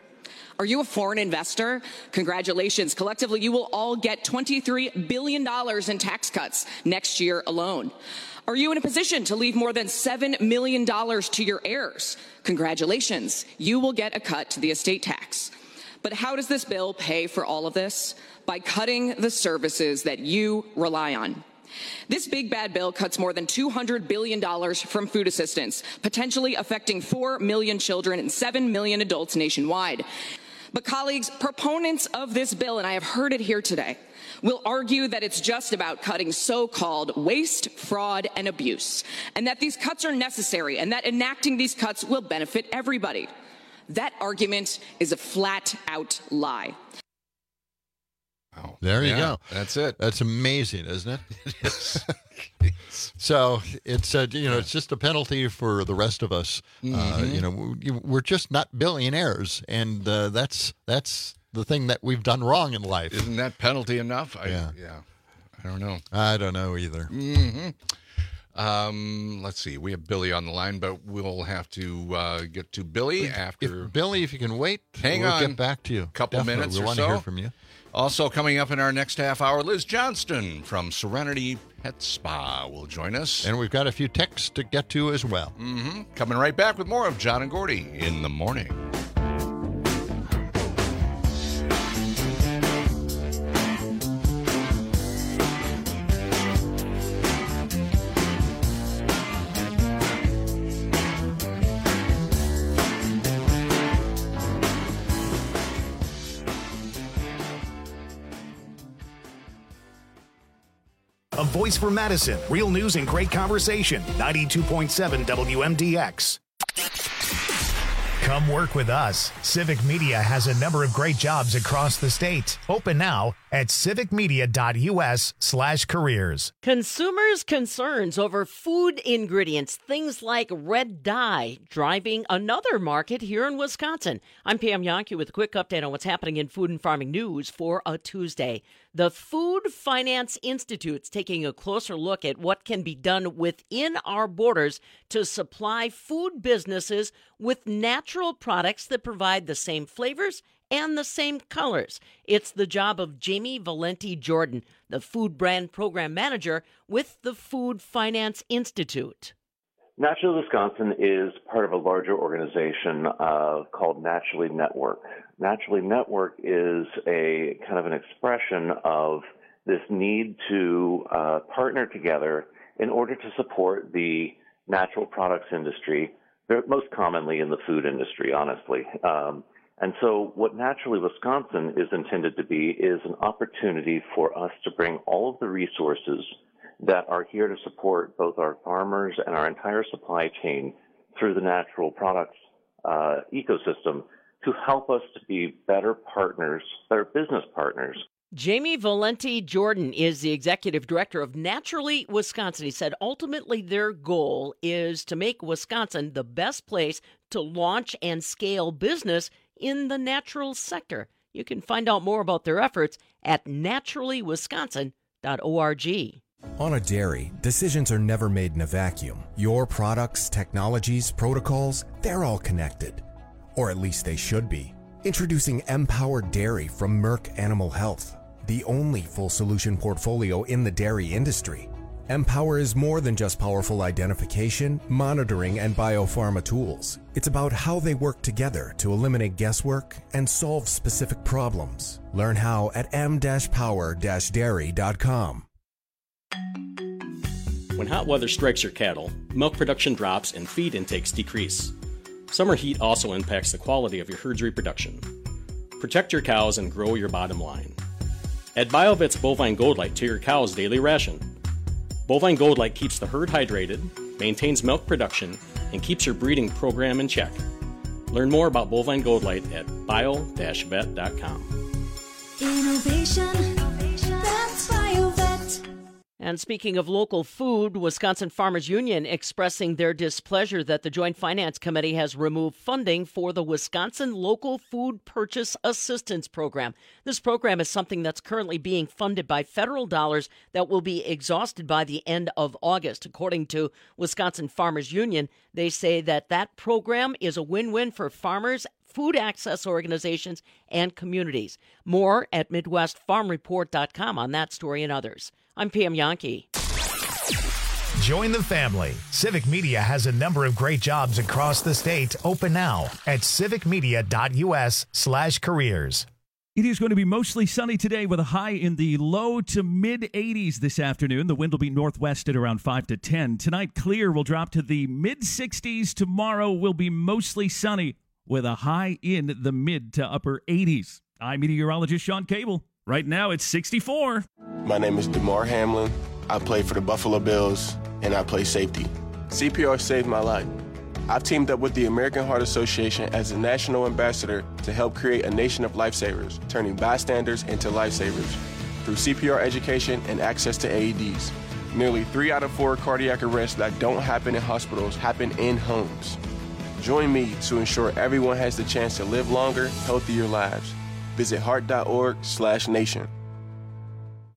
Are you a foreign investor? Congratulations. Collectively, you will all get twenty-three billion dollars in tax cuts next year alone. Are you in a position to leave more than seven million dollars to your heirs? Congratulations. You will get a cut to the estate tax. But how does this bill pay for all of this? By cutting the services that you rely on. This big bad bill cuts more than two hundred billion dollars from food assistance, potentially affecting four million children and seven million adults nationwide. But colleagues, proponents of this bill, and I have heard it here today, will argue that it's just about cutting so-called waste, fraud, and abuse, and that these cuts are necessary, and that enacting these cuts will benefit everybody. That argument is a flat-out lie. Wow. There you Yeah, go. That's it. That's amazing, isn't it? It is. So it's uh, you know it's just a penalty for the rest of us. Uh, Mhm. you know we- we're just not billionaires, and uh, that's that's the thing that we've done wrong in life. Isn't that penalty enough? I, Yeah. yeah. I don't know. I don't know either. hmm Um, let's see. We have Billy on the line, but we'll have to uh, get to Billy after. If, Billy, if you can wait, Hang we'll on. get back to you. Couple Definitely. minutes we or want so. to hear from you. Also coming up in our next half hour, Liz Johnston from Serenity Pet Spa will join us. And we've got a few texts to get to as well. Mm-hmm. Coming right back with more of John and Gordy in the morning. A voice for Madison. Real news and great conversation. ninety-two point seven W M D X. Come work with us. Civic Media has a number of great jobs across the state. Open now at civicmedia.us slash careers. Consumers' concerns over food ingredients, things like red dye, driving another market here in Wisconsin. I'm Pam Yonke with a quick update on what's happening in food and farming news for a Tuesday. The Food Finance Institute's taking a closer look at what can be done within our borders to supply food businesses with natural products that provide the same flavors and the same colors. It's the job of Jamie Valenti Jordan, the Food Brand Program Manager with the Food Finance Institute. Naturally Wisconsin is part of a larger organization uh, called Naturally Network. Naturally Network is a kind of an expression of this need to uh, partner together in order to support the natural products industry, most commonly in the food industry, honestly. Um, and so what Naturally Wisconsin is intended to be is an opportunity for us to bring all of the resources that are here to support both our farmers and our entire supply chain through the natural products uh, ecosystem to help us to be better partners, better business partners. Jamie Valenti Jordan is the executive director of Naturally Wisconsin. He said ultimately their goal is to make Wisconsin the best place to launch and scale business in the natural sector. You can find out more about their efforts at naturally wisconsin dot org. On a dairy, decisions are never made in a vacuum. Your products, technologies, protocols, they're all connected. Or at least they should be. Introducing Empower Dairy from Merck Animal Health, the only full solution portfolio in the dairy industry. Empower is more than just powerful identification, monitoring, and biopharma tools. It's about how they work together to eliminate guesswork and solve specific problems. Learn how at m dash power dash dairy dot com. When hot weather strikes your cattle, milk production drops and feed intakes decrease. Summer heat also impacts the quality of your herd's reproduction. Protect your cows and grow your bottom line. Add BioVet's Bovine Gold Light to your cow's daily ration. Bovine Gold Light keeps the herd hydrated, maintains milk production, and keeps your breeding program in check. Learn more about Bovine Gold Light at bio dash vet dot com. Innovation, that's BioVet. And speaking of local food, Wisconsin Farmers Union expressing their displeasure that the Joint Finance Committee has removed funding for the Wisconsin Local Food Purchase Assistance Program. This program is something that's currently being funded by federal dollars that will be exhausted by the end of August. According to Wisconsin Farmers Union, they say that that program is a win-win for farmers, food access organizations, and communities. More at midwest farm report dot com on that story and others. I'm Pam Yonke. Join the family. Civic Media has a number of great jobs across the state. Open now at civicmedia.us slash careers. It is going to be mostly sunny today with a high in the low to mid eighties this afternoon. The wind will be northwest at around five to ten. Tonight, clear will drop to the mid sixties. Tomorrow will be mostly sunny with a high in the mid to upper eighties. I'm meteorologist Sean Cable. Right now, it's sixty-four. My name is DeMar Hamlin. I play for the Buffalo Bills, and I play safety. C P R saved my life. I've teamed up with the American Heart Association as a national ambassador to help create a nation of lifesavers, turning bystanders into lifesavers through C P R education and access to A E Ds. Nearly three out of four cardiac arrests that don't happen in hospitals happen in homes. Join me to ensure everyone has the chance to live longer, healthier lives. Visit heart dot org slash nation.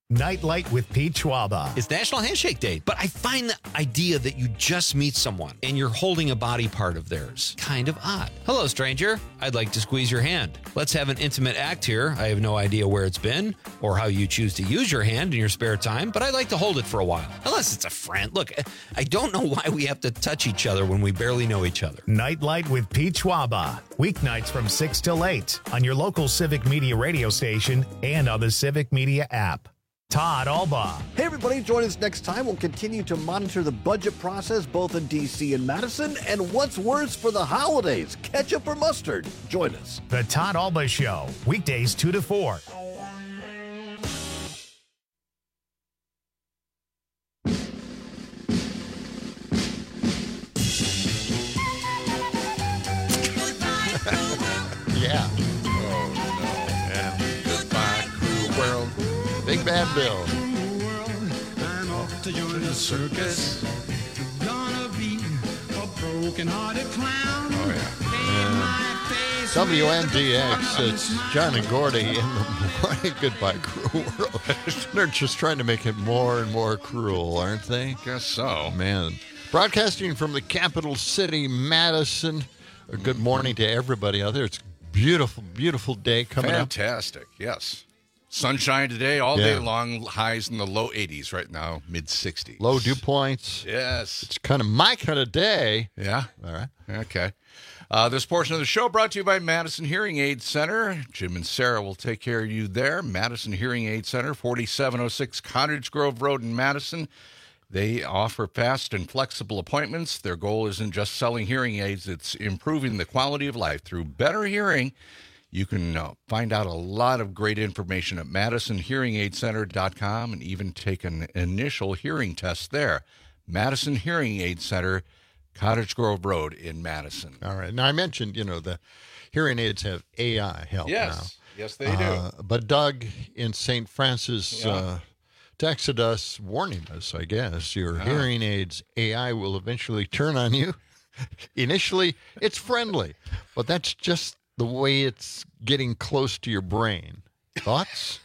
Nightlight with Pete Schwaba. It's National Handshake Day, but I find the idea that you just meet someone and you're holding a body part of theirs kind of odd. Hello, stranger. I'd like to squeeze your hand. Let's have an intimate act here. I have no idea where it's been or how you choose to use your hand in your spare time, but I'd like to hold it for a while. Unless it's a friend. Look, I don't know why we have to touch each other when we barely know each other. Nightlight with Pete Schwaba. Weeknights from six till eight on your local Civic Media radio station and on the Civic Media app. Todd Alba. Hey, everybody, join us next time. We'll continue to monitor the budget process both in D C and Madison. And what's worse for the holidays, ketchup or mustard? Join us. The Todd Alba Show, weekdays two to four. Yeah. Oh, no. And goodbye, cruel world. Big Bad Bill. I'm off to join the circus. Gonna be a broken-hearted clown. Oh, yeah. W M D X, it's John and Gordy in the morning. Goodbye, cruel world. They're just trying to make it more and more cruel, aren't they? Guess so. Man. Broadcasting from the capital city, Madison. A good morning to everybody out there. It's a beautiful, beautiful day coming Fantastic. up. Fantastic, yes. Sunshine today, all Yeah. day long. Highs in the low eighties right now, mid sixties. Low dew points. Yes. It's kind of my kind of day. Yeah. All right. Okay. Uh, this portion of the show brought to you by Madison Hearing Aid Center. Jim and Sarah will take care of you there. Madison Hearing Aid Center, forty-seven oh six Cottage Grove Road in Madison. They offer fast and flexible appointments. Their goal isn't just selling hearing aids, it's improving the quality of life through better hearing. You can uh, find out a lot of great information at madison hearing aid center dot com and even take an initial hearing test there. Madison Hearing Aid Center, Cottage Grove Road in Madison. All right. Now, I mentioned, you know, the hearing aids have A I help Yes. now. Yes, they do. Uh, but Doug in Saint Francis Yeah. uh, texted us, warning us, I guess, your Ah. hearing aids A I will eventually turn on you. Initially, it's friendly, but that's just the way it's getting close to your brain. Thoughts?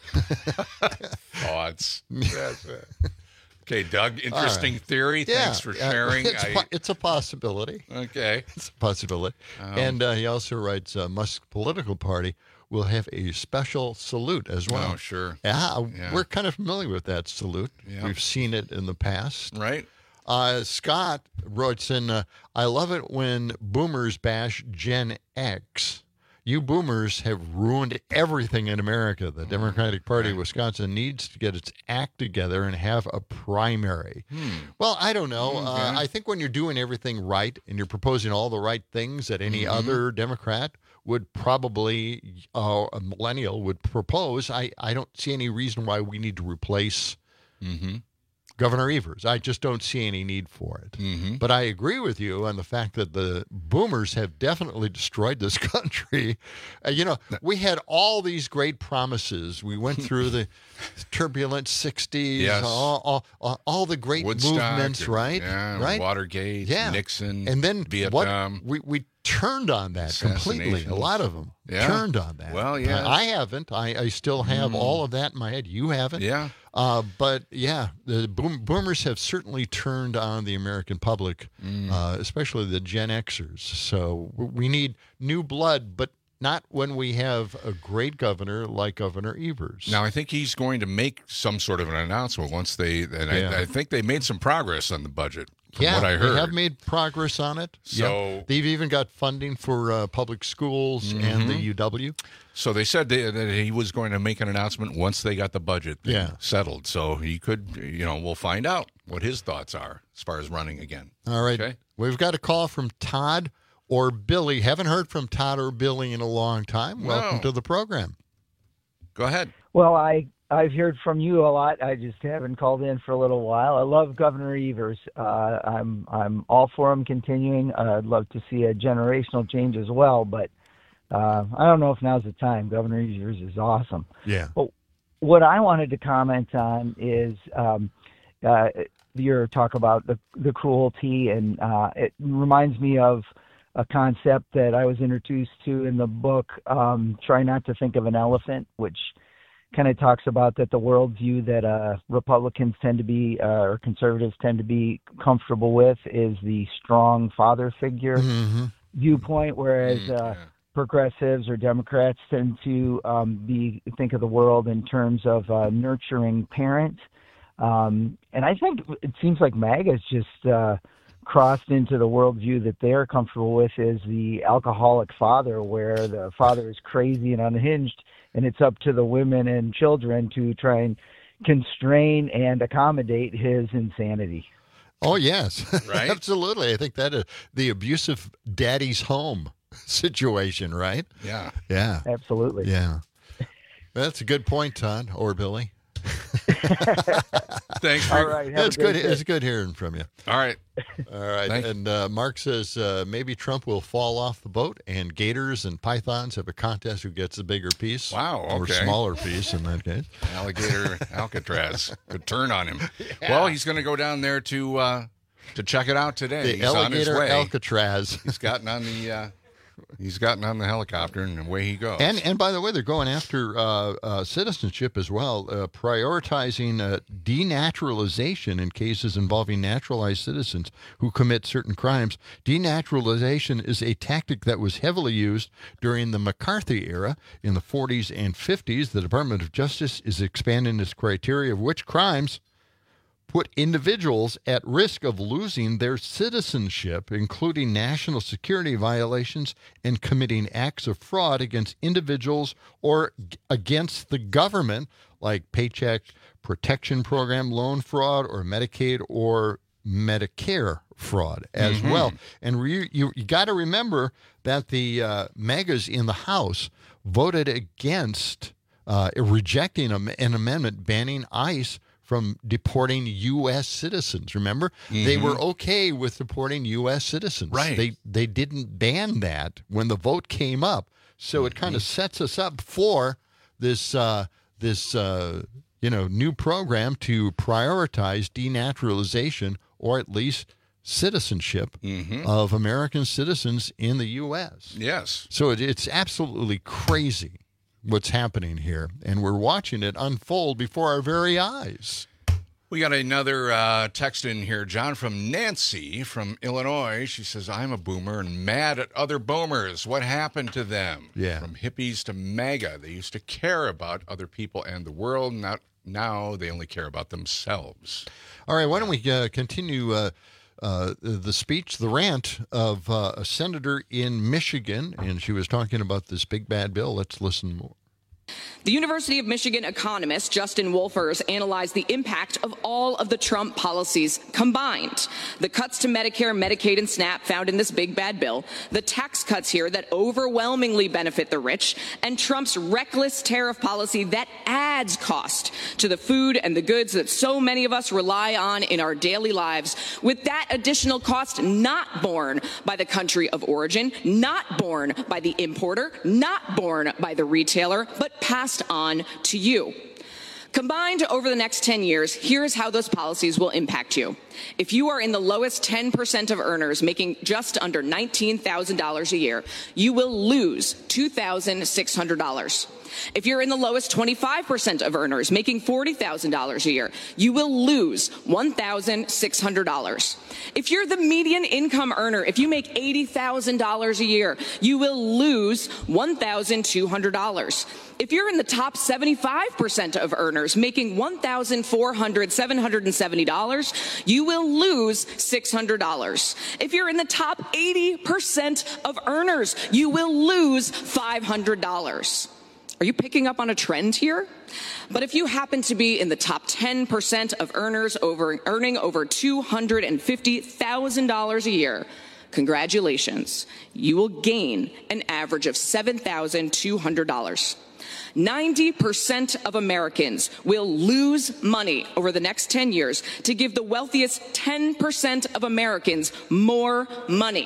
Thoughts. That's it. Okay, Doug, All interesting right. theory. Yeah, Thanks for uh, sharing. It's, I- po- it's a possibility. Okay. It's a possibility. Um, and uh, he also writes, uh, Musk's political party will have a special salute as well. Oh, sure. Yeah, Yeah. we're kind of familiar with that salute. Yeah. We've seen it in the past. Right. Uh, Scott writes in, uh, I love it when boomers bash Gen X. You boomers have ruined everything in America. The Democratic Party of Wisconsin needs to get its act together and have a primary. Hmm. Well, I don't know. Okay. Uh, I think when you're doing everything right and you're proposing all the right things that any Mhm. other Democrat would probably, uh, a millennial would propose, I, I don't see any reason why we need to replace Mm-hmm. Governor Evers. I just don't see any need for it. Mm-hmm. But I agree with you on the fact that the boomers have definitely destroyed this country. Uh, you know, we had all these great promises. We went through the turbulent sixties, Yes. all, all, all, all the great Woodstock, movements, right? Yeah, right? Watergate, Yeah. Nixon, And then Vietnam. what? We, we turned on that completely. A lot of them Yeah. turned on that. Well, yeah. Uh, I haven't. I, I still have Mm. all of that in my head. You haven't. Yeah. Uh, but yeah, the boom, boomers have certainly turned on the American public, Mm. uh, especially the Gen Xers. So w- we need new blood, but not when we have a great governor like Governor Evers. Now, I think he's going to make some sort of an announcement once they, and Yeah. I, I think they made some progress on the budget, from yeah, what I heard. they have made progress on it. So- Yep. They've even got funding for uh, public schools and the Mhm. U W. So they said they, that he was going to make an announcement once they got the budget thing Yeah. settled. So he could, you know, we'll find out what his thoughts are as far as running again. All right. Okay. We've got a call from Todd or Billy. Haven't heard from Todd or Billy in a long time. Welcome No. to the program. Go ahead. Well, I I've heard from you a lot. I just haven't called in for a little while. I love Governor Evers. Uh, I'm I'm all for him continuing. Uh, I'd love to see a generational change as well, but uh, I don't know if now's the time. Governor Evers is awesome. Yeah. But what I wanted to comment on is um, uh, your talk about the the cruelty, and uh, it reminds me of a concept that I was introduced to in the book, um, Try Not to Think of an Elephant, which kind of talks about that the worldview that uh, Republicans tend to be uh, or conservatives tend to be comfortable with is the strong father figure Mm-hmm. viewpoint, whereas uh, progressives or Democrats tend to um, be think of the world in terms of uh, nurturing parent. Um, and I think it seems like MAGA's just uh, crossed into the worldview that they're comfortable with is the alcoholic father, where the father is crazy and unhinged, and it's up to the women and children to try and constrain and accommodate his insanity. Oh, yes. Right? Absolutely. I think that is the abusive daddy's home situation, right? Yeah. Yeah. Absolutely. Yeah. That's a good point, Todd or Billy. Thanks. For, All right. have It's a great good. day. It's good hearing from you. All right. All right. Thank- And uh, Mark says uh, maybe Trump will fall off the boat, and gators and pythons have a contest who gets the bigger piece. Wow, Or okay. smaller piece in that case. Alligator Alcatraz. Good turn on him. Well, he's going to go down there to uh, to check it out today. The he's on his alligator way. Alcatraz. He's gotten on the uh, he's gotten on the helicopter and away he goes. And and by the way, they're going after uh, uh, citizenship as well, uh, prioritizing uh, denaturalization in cases involving naturalized citizens who commit certain crimes. Denaturalization is a tactic that was heavily used during the McCarthy era in the forties and fifties. The Department of Justice is expanding its criteria of which crimes put individuals at risk of losing their citizenship, including national security violations and committing acts of fraud against individuals or g- against the government, like Paycheck Protection Program loan fraud or Medicaid or Medicare fraud as Mhm. well. And re- you, you got to remember that the uh, MAGAs in the House voted against uh, rejecting a, an amendment banning ICE from deporting U S citizens. Remember, they Mhm. were okay with deporting U S citizens. Right. They they didn't ban that when the vote came up. So it kind of sets us up for this uh, this uh, you know new program to prioritize denaturalization or at least citizenship Mhm. of American citizens in the U S. Yes. So it, it's absolutely crazy what's happening here, and we're watching it unfold before our very eyes. We got another uh, text in here, John, from Nancy from Illinois. She says, I'm a boomer and mad at other boomers. What happened to them? Yeah. From hippies to MAGA. They used to care about other people and the world. Not, now they only care about themselves. All right, why don't we uh, continue uh, uh, the speech, the rant of uh, a senator in Michigan, and she was talking about this big bad bill. Let's listen more. The University of Michigan economist Justin Wolfers analyzed the impact of all of the Trump policies combined. The cuts to Medicare, Medicaid, and SNAP found in this big bad bill, the tax cuts here that overwhelmingly benefit the rich, and Trump's reckless tariff policy that adds cost to the food and the goods that so many of us rely on in our daily lives, with that additional cost not borne by the country of origin, not borne by the importer, not borne by the retailer, but passed on to you. Combined over the next ten years, here's how those policies will impact you. If you are in the lowest ten percent of earners making just under nineteen thousand dollars a year, you will lose two thousand six hundred dollars. If you're in the lowest twenty-five percent of earners making forty thousand dollars a year, you will lose one thousand six hundred dollars. If you're the median income earner, if you make eighty thousand dollars a year, you will lose one thousand two hundred dollars. If you're in the top seventy-five percent of earners making one thousand four hundred dollars, seven hundred seventy dollars, you will lose six hundred dollars. If you're in the top eighty percent of earners, you will lose five hundred dollars. Are you picking up on a trend here? But if you happen to be in the top ten percent of earners over, earning over two hundred fifty thousand dollars a year, congratulations. You will gain an average of seven thousand two hundred dollars. ninety percent of Americans will lose money over the next ten years to give the wealthiest ten percent of Americans more money.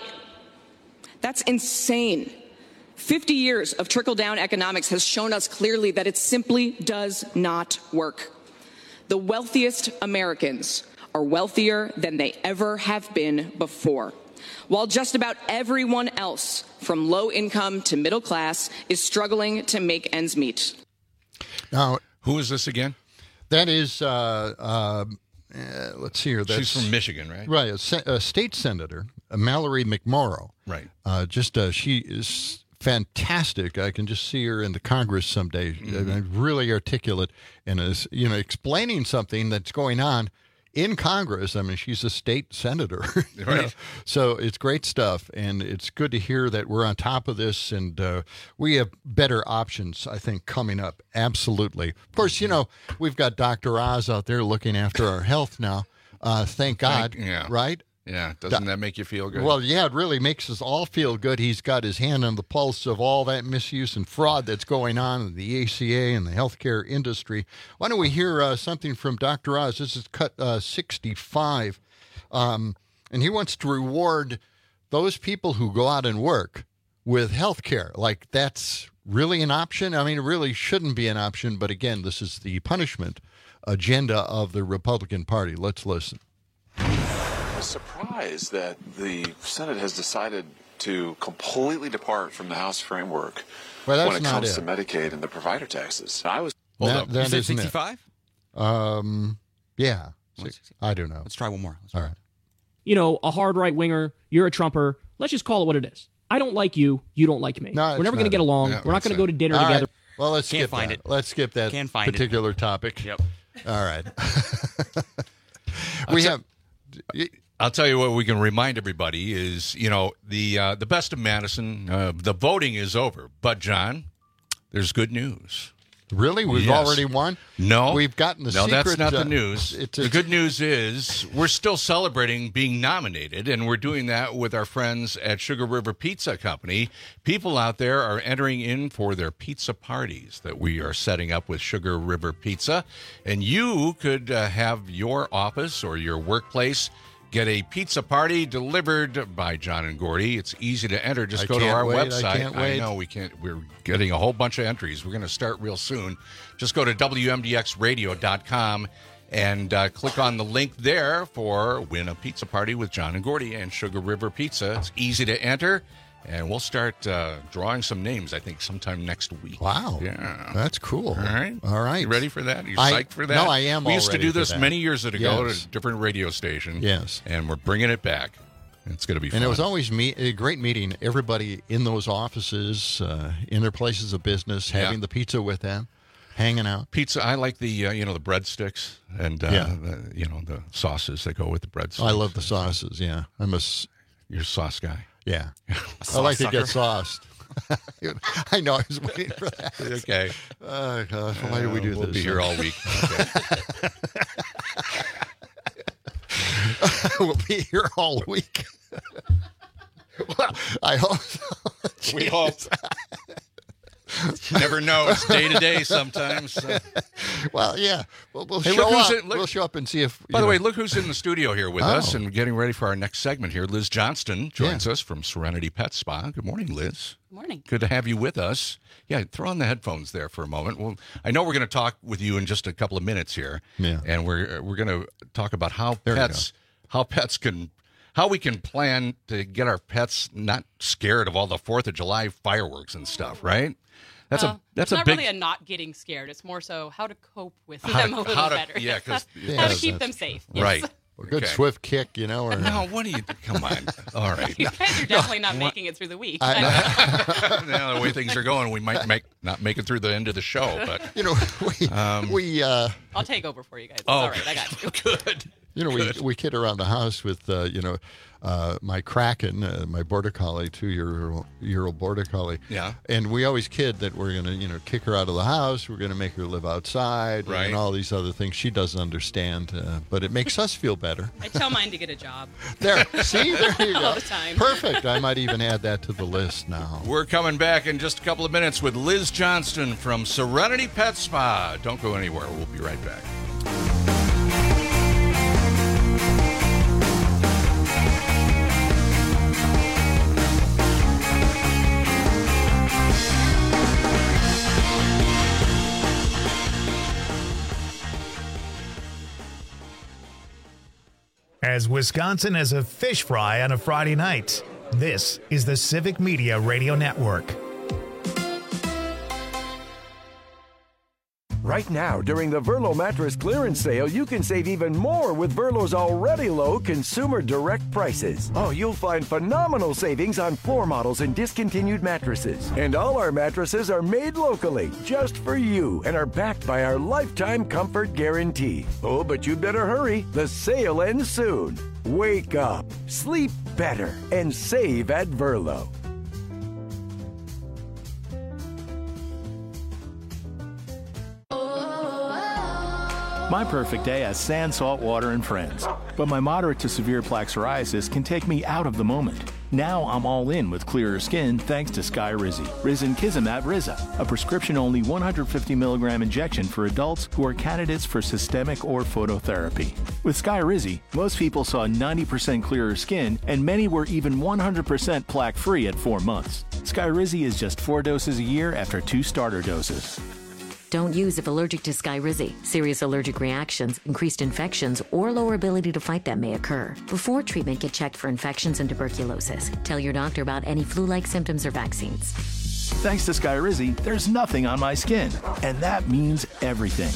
That's insane. fifty years of trickle-down economics has shown us clearly that it simply does not work. The wealthiest Americans are wealthier than they ever have been before, while just about everyone else, from low income to middle class, is struggling to make ends meet. Now, Who is this again? That is, uh, uh, uh, let's see here. That's, She's from Michigan, right? Right, a, se- a state senator, uh, Mallory McMorrow. Right. Uh, just uh, she is fantastic. I can just see her in the Congress someday. Mm-hmm. Uh, really articulate and is, you know, explaining something that's going on in Congress. I mean, she's a state senator. you Right. know? So it's great stuff, and it's good to hear that we're on top of this, and uh, we have better options, I think, coming up. Absolutely. Of course, you know, we've got Doctor Oz out there looking after our health now. Uh, thank God, Thank- yeah. right? Yeah, doesn't that make you feel good? Well, yeah, it really makes us all feel good. He's got his hand on the pulse of all that misuse and fraud that's going on in the A C A and the healthcare industry. Why don't we hear uh, something from Doctor Oz? This is cut uh, sixty-five, um, and he wants to reward those people who go out and work with healthcare. Like, that's really an option? I mean, it really shouldn't be an option, but again, this is the punishment agenda of the Republican Party. Let's listen. I'm surprised that the Senate has decided to completely depart from the House framework Well, that's when it not comes it. to Medicaid and the provider taxes. I was Hold That- up. that You said isn't it. sixty-five? Um, yeah. I don't know. Let's try one more. Let's All right. You know, a hard right winger, you're a Trumper. Let's just call it what it is. I don't like you. You don't like me. No, We're it's never going to not get it. along. Yeah, We're not that's going to go it. to dinner All right. together. Well, let's Can't skip find that. it. Let's skip that Can't find it. particular topic. Yep. All right. I'll we tell- have. I'll tell you what we can remind everybody is, you know, the uh, the best of Madison, uh, the voting is over. But, John, there's good news. Really? We've Yes. already won? No. We've gotten the no, secret. that's not uh, the news. It's, the good news is we're still celebrating being nominated, and we're doing that with our friends at Sugar River Pizza Company. People out there are entering in for their pizza parties that we are setting up with Sugar River Pizza, and you could uh, have your office or your workplace get a pizza party delivered by John and Gordy. It's easy to enter. Just I go to can't our wait, I website. can't wait. know we can't. We're getting a whole bunch of entries. We're going to start real soon. Just go to W M D X radio dot com and uh, click on the link there for Win a Pizza Party with John and Gordy and Sugar River Pizza. It's easy to enter, and we'll start uh, drawing some names, I think, sometime next week. Wow. Yeah. That's cool. All right. All right. You ready for that? You I- psyched for that? No, I am We used to all ready do for this that. many years ago Yes. at a different radio station. Yes. And we're bringing it back. It's going to be fun. And it was always me- a great meeting everybody in those offices, uh, in their places of business, having Yeah. the pizza with them, hanging out. Pizza. I like the uh, you know the breadsticks and uh, Yeah. the, you know the sauces that go with the breadsticks. I love the sauces. Yeah, I'm a. s- You're a sauce guy. Yeah, A I like sauce to get sucker? sauced. I know. I was waiting for that. Okay. Oh gosh, why do we do Uh, this? We'll be here all week. Okay. We'll be here all week. Well, I hope so. We hope. You never know. It's day to day sometimes. so. Well, yeah. We'll, we'll Hey, show look who's up. in- look- we'll show up and see if. By you the know- way, look who's in the studio here with Oh. us and getting ready for our next segment here. Liz Johnston joins us from Serenity Pet Spa. Good morning, Liz. Good morning. Good to have you with us. Yeah, throw on the headphones there for a moment. Well, I know we're going to talk with you in just a couple of minutes here. Yeah. And we're we're going to talk about how There you pets how pets can how we can plan to get our pets not scared of all the fourth of July fireworks and stuff, right? That's Well, a that's it's a not big really a not getting scared. It's more so how to cope with How them to- a little how to- better. yeah, 'cause- how to yeah, keep them that's- safe. Right. Yes. A good Okay. swift kick, you know. Or, No, what do you? Come on. All right. You guys are definitely not making it through the week. Now, the way things are going, we might make not make it through the end of the show, but you know, we um, we. Uh, I'll take over for you guys. It's Oh, all right. I got you. Good. You know, we, we kid around the house with, uh, you know, uh, my Kraken, uh, my Border Collie, two-year-old year old Border Collie. Yeah. And we always kid that we're going to, you know, kick her out of the house. We're going to make her live outside Right. and all these other things. She doesn't understand, uh, but it makes us feel better. I tell mine to get a job. There. See? There you go. All the time. Perfect. I might even add that to the list now. we're coming back in just a couple of minutes with Liz Johnston from Serenity Pet Spa. Don't go anywhere. We'll be right back. As Wisconsin as a fish fry on a Friday night, this is the Civic Media Radio Network. Right now, during the Verlo mattress clearance sale, you can save even more with Verlo's already low consumer direct prices. Oh, you'll find phenomenal savings on floor models and discontinued mattresses. And all our mattresses are made locally, just for you, and are backed by our lifetime comfort guarantee. Oh, but you better hurry. The sale ends soon. Wake up, sleep better, and save at Verlo. My perfect day has sand, salt water, and friends. But my moderate to severe plaque psoriasis can take me out of the moment. Now I'm all in with clearer skin thanks to Skyrizi. Risankizumab Riza, a prescription-only one hundred fifty milligram injection for adults who are candidates for systemic or phototherapy. With Skyrizi, most people saw ninety percent clearer skin, and many were even one hundred percent plaque-free at four months. Skyrizi is just four doses a year after two starter doses. Don't use if allergic to Skyrizi. Serious allergic reactions, increased infections, or lower ability to fight them may occur. Before treatment, get checked for infections and tuberculosis. Tell your doctor about any flu-like symptoms or vaccines. Thanks to Skyrizi, there's nothing on my skin, and that means everything.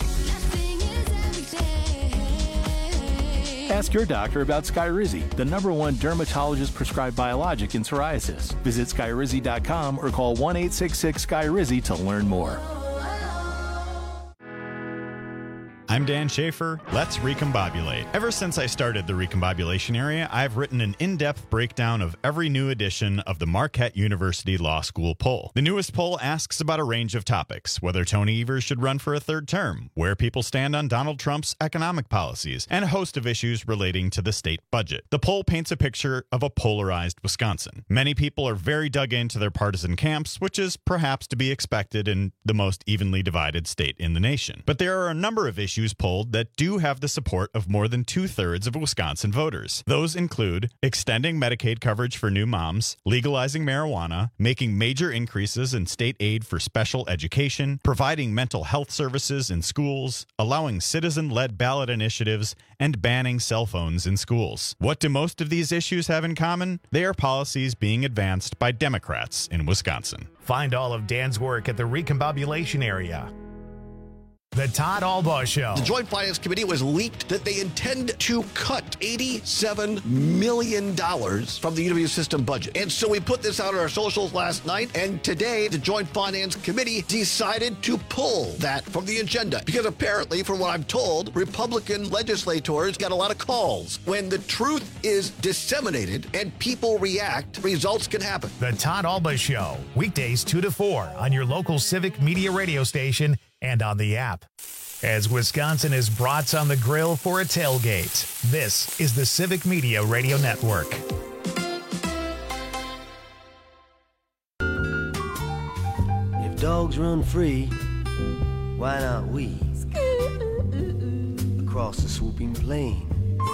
Ask your doctor about Skyrizi, the number one dermatologist-prescribed biologic in psoriasis. Visit Skyrizi dot com or call one eight six six Skyrizi to learn more. I'm Dan Schaefer. Let's recombobulate. Ever since I started the recombobulation area, I've written an in-depth breakdown of every new edition of the Marquette University Law School poll. The newest poll asks about a range of topics: whether Tony Evers should run for a third term, where people stand on Donald Trump's economic policies, and a host of issues relating to the state budget. The poll paints a picture of a polarized Wisconsin. Many people are very dug into their partisan camps, which is perhaps to be expected in the most evenly divided state in the nation. But there are a number of issues polled that do have the support of more than two-thirds of Wisconsin voters. Those include extending Medicaid coverage for new moms, legalizing marijuana, making major increases in state aid for special education, providing mental health services in schools, allowing citizen-led ballot initiatives, and banning cell phones in schools. What do most of these issues have in common? They are policies being advanced by Democrats in Wisconsin. Find all of Dan's work at the recombobulation area. The Todd Albaugh Show. The Joint Finance Committee was leaked that they intend to cut eighty-seven million dollars from the U W system budget. And so we put this out on our socials last night, and today the Joint Finance Committee decided to pull that from the agenda. Because apparently, from what I'm told, Republican legislators got a lot of calls. When the truth is disseminated and people react, results can happen. The Todd Albaugh Show, weekdays two to four on your local Civic Media radio station and on the app. As Wisconsin is brats on the grill for a tailgate, this is the Civic Media Radio Network. If dogs run free, why not we? Across the swooping plain.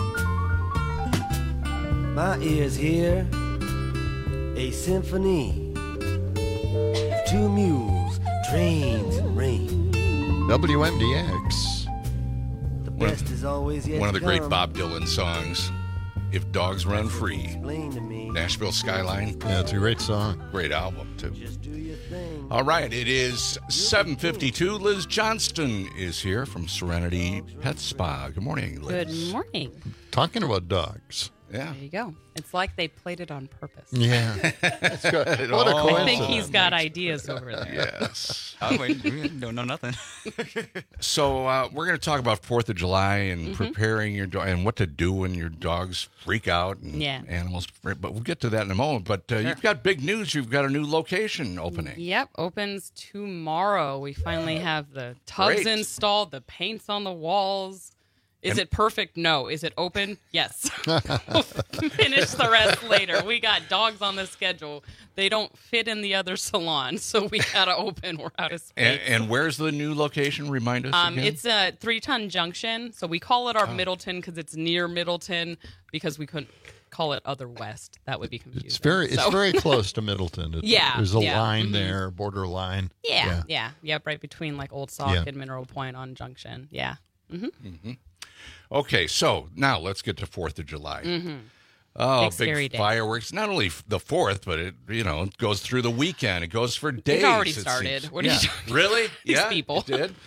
My ears hear a symphony of two mules, trains, and rain. W M D X. The best is always yet One of the to great come. Bob Dylan songs, If Dogs Run Free. Explain to me. Nashville Skyline. Yeah, it's a great song. Great album, too. All right, it is seven fifty-two. Liz Johnston is here from Serenity Pet Spa. Good morning, Liz. Good morning. Talking about dogs. Yeah. There you go. It's like they played it on purpose. Yeah. That's good. What a coincidence. I think he's got ideas over there. Yes. Oh, wait, we don't know nothing. So uh, we're going to talk about fourth of July and Mhm. preparing your dog and what to do when your dogs freak out and Yeah. animals. But we'll get to that in a moment. But uh, Sure. you've got big news. You've got a new location opening. Yep, opens tomorrow. We finally have the tubs Great. installed, the paint's on the walls. Is And- it perfect? No. Is it open? Yes. We'll finish the rest later. We got dogs on the schedule. They don't fit in the other salon, so we gotta open. We're out of space. And, and where's the new location? Remind us Um, again. it's a three-ton junction, so we call it our Oh. Middleton because it's near Middleton because we couldn't call it Other West. That would be confusing. It's very, it's So- very close to Middleton. It's, Yeah, there's a yeah, line mhm. there, border line. Yeah, yeah, yeah, right between like Old Sauk Yeah. and Mineral Point on Junction. Yeah. Mm-hmm. Mm-hmm. Okay, so now let's get to fourth of July. Mm-hmm. Oh, Big, big, scary day. fireworks! Not only f- the fourth, but it you know it goes through the weekend. It goes for days. It's already it started. seems. What are yeah. you talking Really? These yeah, people. it did.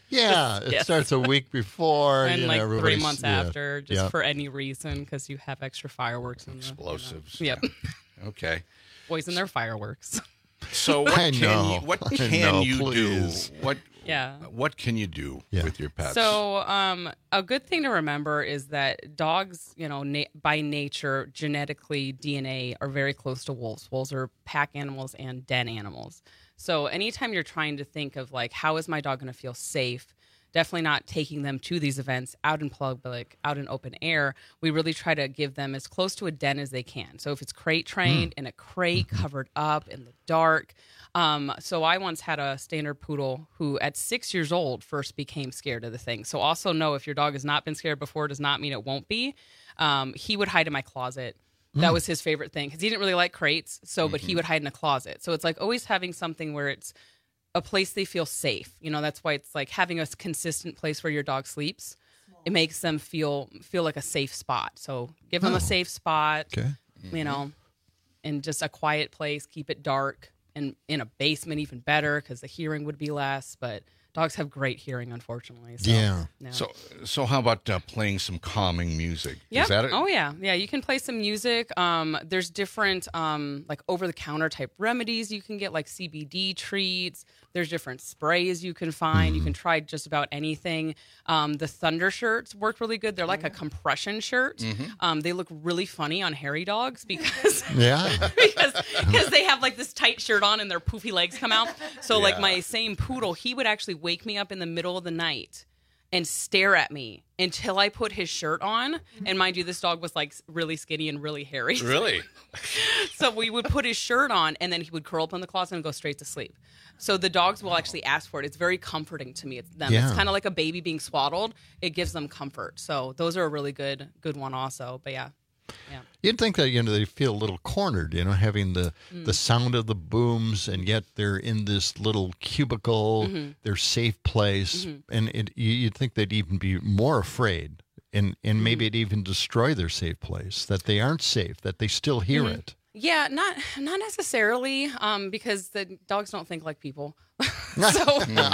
Yeah, it Yes. starts a week before. and you like know, three everybody's- months yeah. after, just Yeah. for any reason, because you have extra fireworks and explosives. Yep. Okay. Poison their fireworks. So what I can know. you, what I can know, you please. do? What Yeah. What can you do Yeah. with your pets? So, um, a good thing to remember is that dogs, you know, na- by nature, genetically, D N A, are very close to wolves. Wolves are pack animals and den animals. So, anytime you're trying to think of like, how is my dog going to feel safe? Definitely not taking them to these events out in public, out in open air. We really try to give them as close to a den as they can. So if it's crate trained, in a crate, covered up in the dark. Um, so I once had a standard poodle who at six years old first became scared of the thing. So also know if your dog has not been scared before, does not mean it won't be. Um, he would hide in my closet. That Mm. was his favorite thing because he didn't really like crates. So, but he would hide in a closet. So it's like always having something where it's a place they feel safe. You know, that's why it's like having a consistent place where your dog sleeps. It makes them feel feel like a safe spot. So give them Oh. a safe spot. Okay. You know, and just a quiet place. Keep it dark, and in a basement even better because the hearing would be less. But dogs have great hearing, unfortunately. So, Yeah. So so how about uh, playing some calming music? Yep. Is that it? Oh yeah, yeah. You can play some music. Um, there's different um, like over-the-counter type remedies you can get, like C B D treats. There's different sprays you can find. You can try just about anything. Um, the Thunder shirts work really good. They're like a compression shirt. Mhm. Um, they look really funny on hairy dogs because Yeah. because because they have like this tight shirt on and their poofy legs come out. So like Yeah. my same poodle, he would actually wake me up in the middle of the night and stare at me until I put his shirt on. And mind you, this dog was like really skinny and really hairy. Really? So we would put his shirt on and then he would curl up in the closet and go straight to sleep. So the dogs will actually ask for it. It's very comforting to me. It's them. Yeah. It's kind of like a baby being swaddled. It gives them comfort. So those are a really good good one also. But yeah. Yeah. You'd think that, you know, they feel a little cornered, you know, having the, Mm. the sound of the booms, and yet they're in this little cubicle, Mhm. their safe place, Mhm. and it, you- you'd think they'd even be more afraid, and, and maybe it'd even destroy their safe place, that they aren't safe, that they still hear Mhm. it. Yeah, not not necessarily, um, because the dogs don't think like people. so, so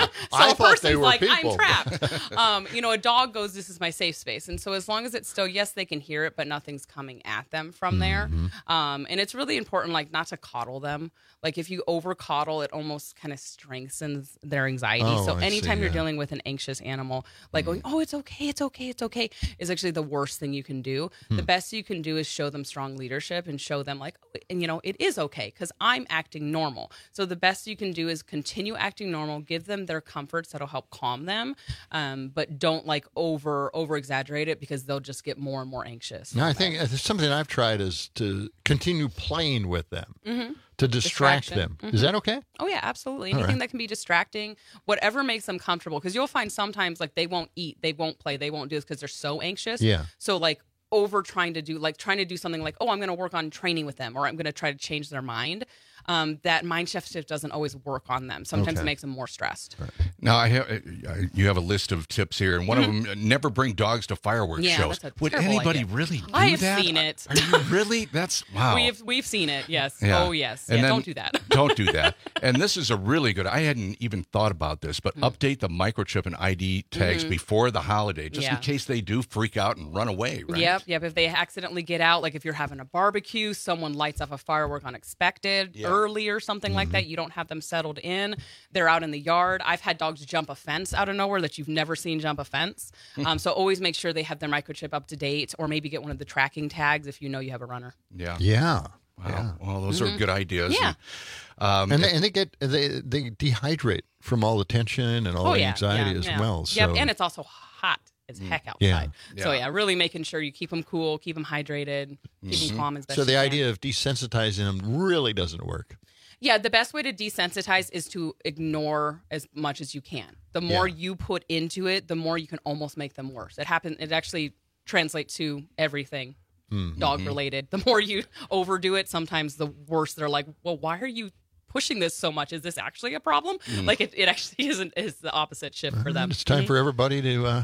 I a thought person's they were like, people. I'm trapped. um, you know, a dog goes, this is my safe space. And so as long as it's still, yes, they can hear it, but nothing's coming at them from there. Mm-hmm. Um, and it's really important, like, not to coddle them. Like, if you over coddle, it almost kind of strengthens their anxiety. Oh, so I see, anytime you're yeah. dealing with an anxious animal, like going, oh, it's okay, it's okay, it's okay, is actually the worst thing you can do. The Hmm. best you can do is show them strong leadership and show them, like, oh, and you know, it is okay because I'm acting normal. So the best you can do is continue acting normal, give them their comforts that'll help calm them, um, but don't like over over exaggerate it because they'll just get more and more anxious. No, I think uh, something I've tried is to continue playing with them, Mhm. to distract Distraction. them. Is Mhm. that okay? Oh yeah, absolutely. All Anything right. that can be distracting, whatever makes them comfortable. Because you'll find sometimes like they won't eat, they won't play, they won't do this because they're so anxious. Yeah. So like over trying to do like trying to do something like, oh, I'm going to work on training with them, or I'm going to try to change their mind. Um, that mind shift doesn't always work on them. Sometimes Okay. it makes them more stressed. Now I have uh, you have a list of tips here, and one of them: never bring dogs to fireworks Yeah, shows. that's a Would terrible anybody idea. really do I have that? seen it. Are you really? That's wow. We've we've seen it. Yes. Yeah. Oh yes. And yeah. then- Don't do that. don't do that. And this is a really good. I hadn't even thought about this, but update the microchip and I D tags Mhm. before the holiday, just in Yeah. case they do freak out and run away. Right? Yep, yep. If they accidentally get out, like if you're having a barbecue, someone lights off a firework unexpected Yeah. early or something like that, you don't have them settled in. They're out in the yard. I've had dogs jump a fence out of nowhere that you've never seen jump a fence. Um, so always make sure they have their microchip up to date, or maybe get one of the tracking tags if you know you have a runner. Yeah. Yeah. Wow. Well, those Mhm. are good ideas. Yeah. Um, and they, and they get they they dehydrate from all the tension and all oh the yeah, anxiety yeah, as yeah. well. So Yep, and it's also hot as heck outside. Yeah. So Yeah. yeah, really making sure you keep them cool, keep them hydrated, keep Mhm. them calm as best so the you can. idea of desensitizing them really doesn't work. Yeah, the best way to desensitize is to ignore as much as you can. The more Yeah. you put into it, the more you can almost make them worse. It happens. It actually translates to everything Mhm. dog related. The more you overdo it, sometimes the worse they're like, well, why are you pushing this so much? Is this actually a problem? Mm. Like it, it actually isn't, is the opposite shift for them. It's time Mhm. for everybody to uh,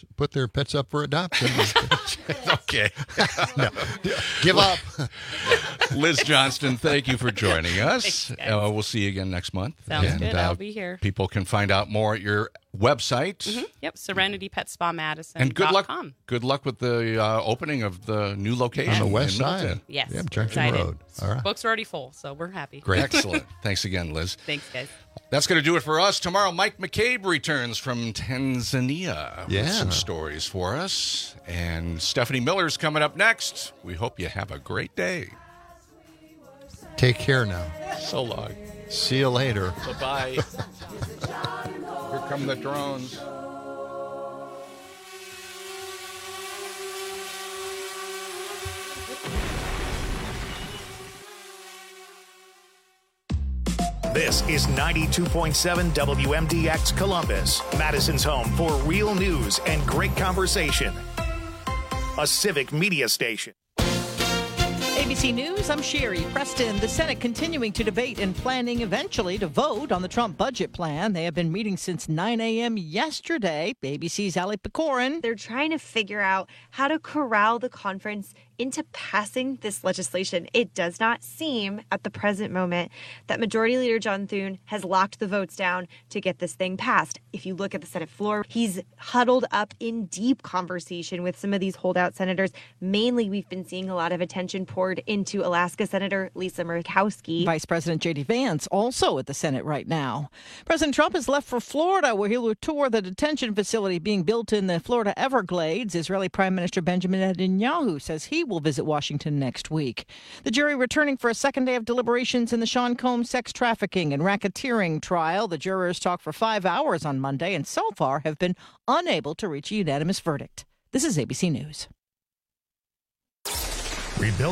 put their pets up for adoption. Okay. No. Give up. Liz Johnston, thank you for joining us. Uh, we'll see you again next month. Sounds and, good. uh, I'll be here. People can find out more at your website. Mm-hmm. Yep, Serenity Pet Spa Madison. And good luck. Good luck with the uh, opening of the new location On the west in side. Middleton. Yes. Yeah, Junction excited. Road. All right. Books are already full, so we're happy. Great. Excellent. Thanks again, Liz. Thanks, guys. That's going to do it for us. Tomorrow, Mike McCabe returns from Tanzania Yeah. with some stories for us. And Stephanie Miller's coming up next. We hope you have a great day. Take care now. So long. See you later. Bye-bye. Here come the drones. This is ninety-two point seven W M D X Columbus, Madison's home for real news and great conversation. A civic media station. A B C News, I'm Sherry Preston. The Senate continuing to debate and planning eventually to vote on the Trump budget plan. They have been meeting since nine a.m. yesterday. A B C's Ali Pecorin. They're trying to figure out how to corral the conference into passing this legislation. It does not seem at the present moment that Majority Leader John Thune has locked the votes down to get this thing passed. If you look at the Senate floor, he's huddled up in deep conversation with some of these holdout senators. Mainly, we've been seeing a lot of attention poured into Alaska Senator Lisa Murkowski. Vice President J D Vance also at the Senate right now. President Trump has left for Florida, where he will tour the detention facility being built in the Florida Everglades. Israeli Prime Minister Benjamin Netanyahu says he will visit Washington next week. The jury returning for a second day of deliberations in the Sean Combs sex trafficking and racketeering trial. The jurors talked for five hours on Monday and so far have been unable to reach a unanimous verdict. This is A B C News. Rebuild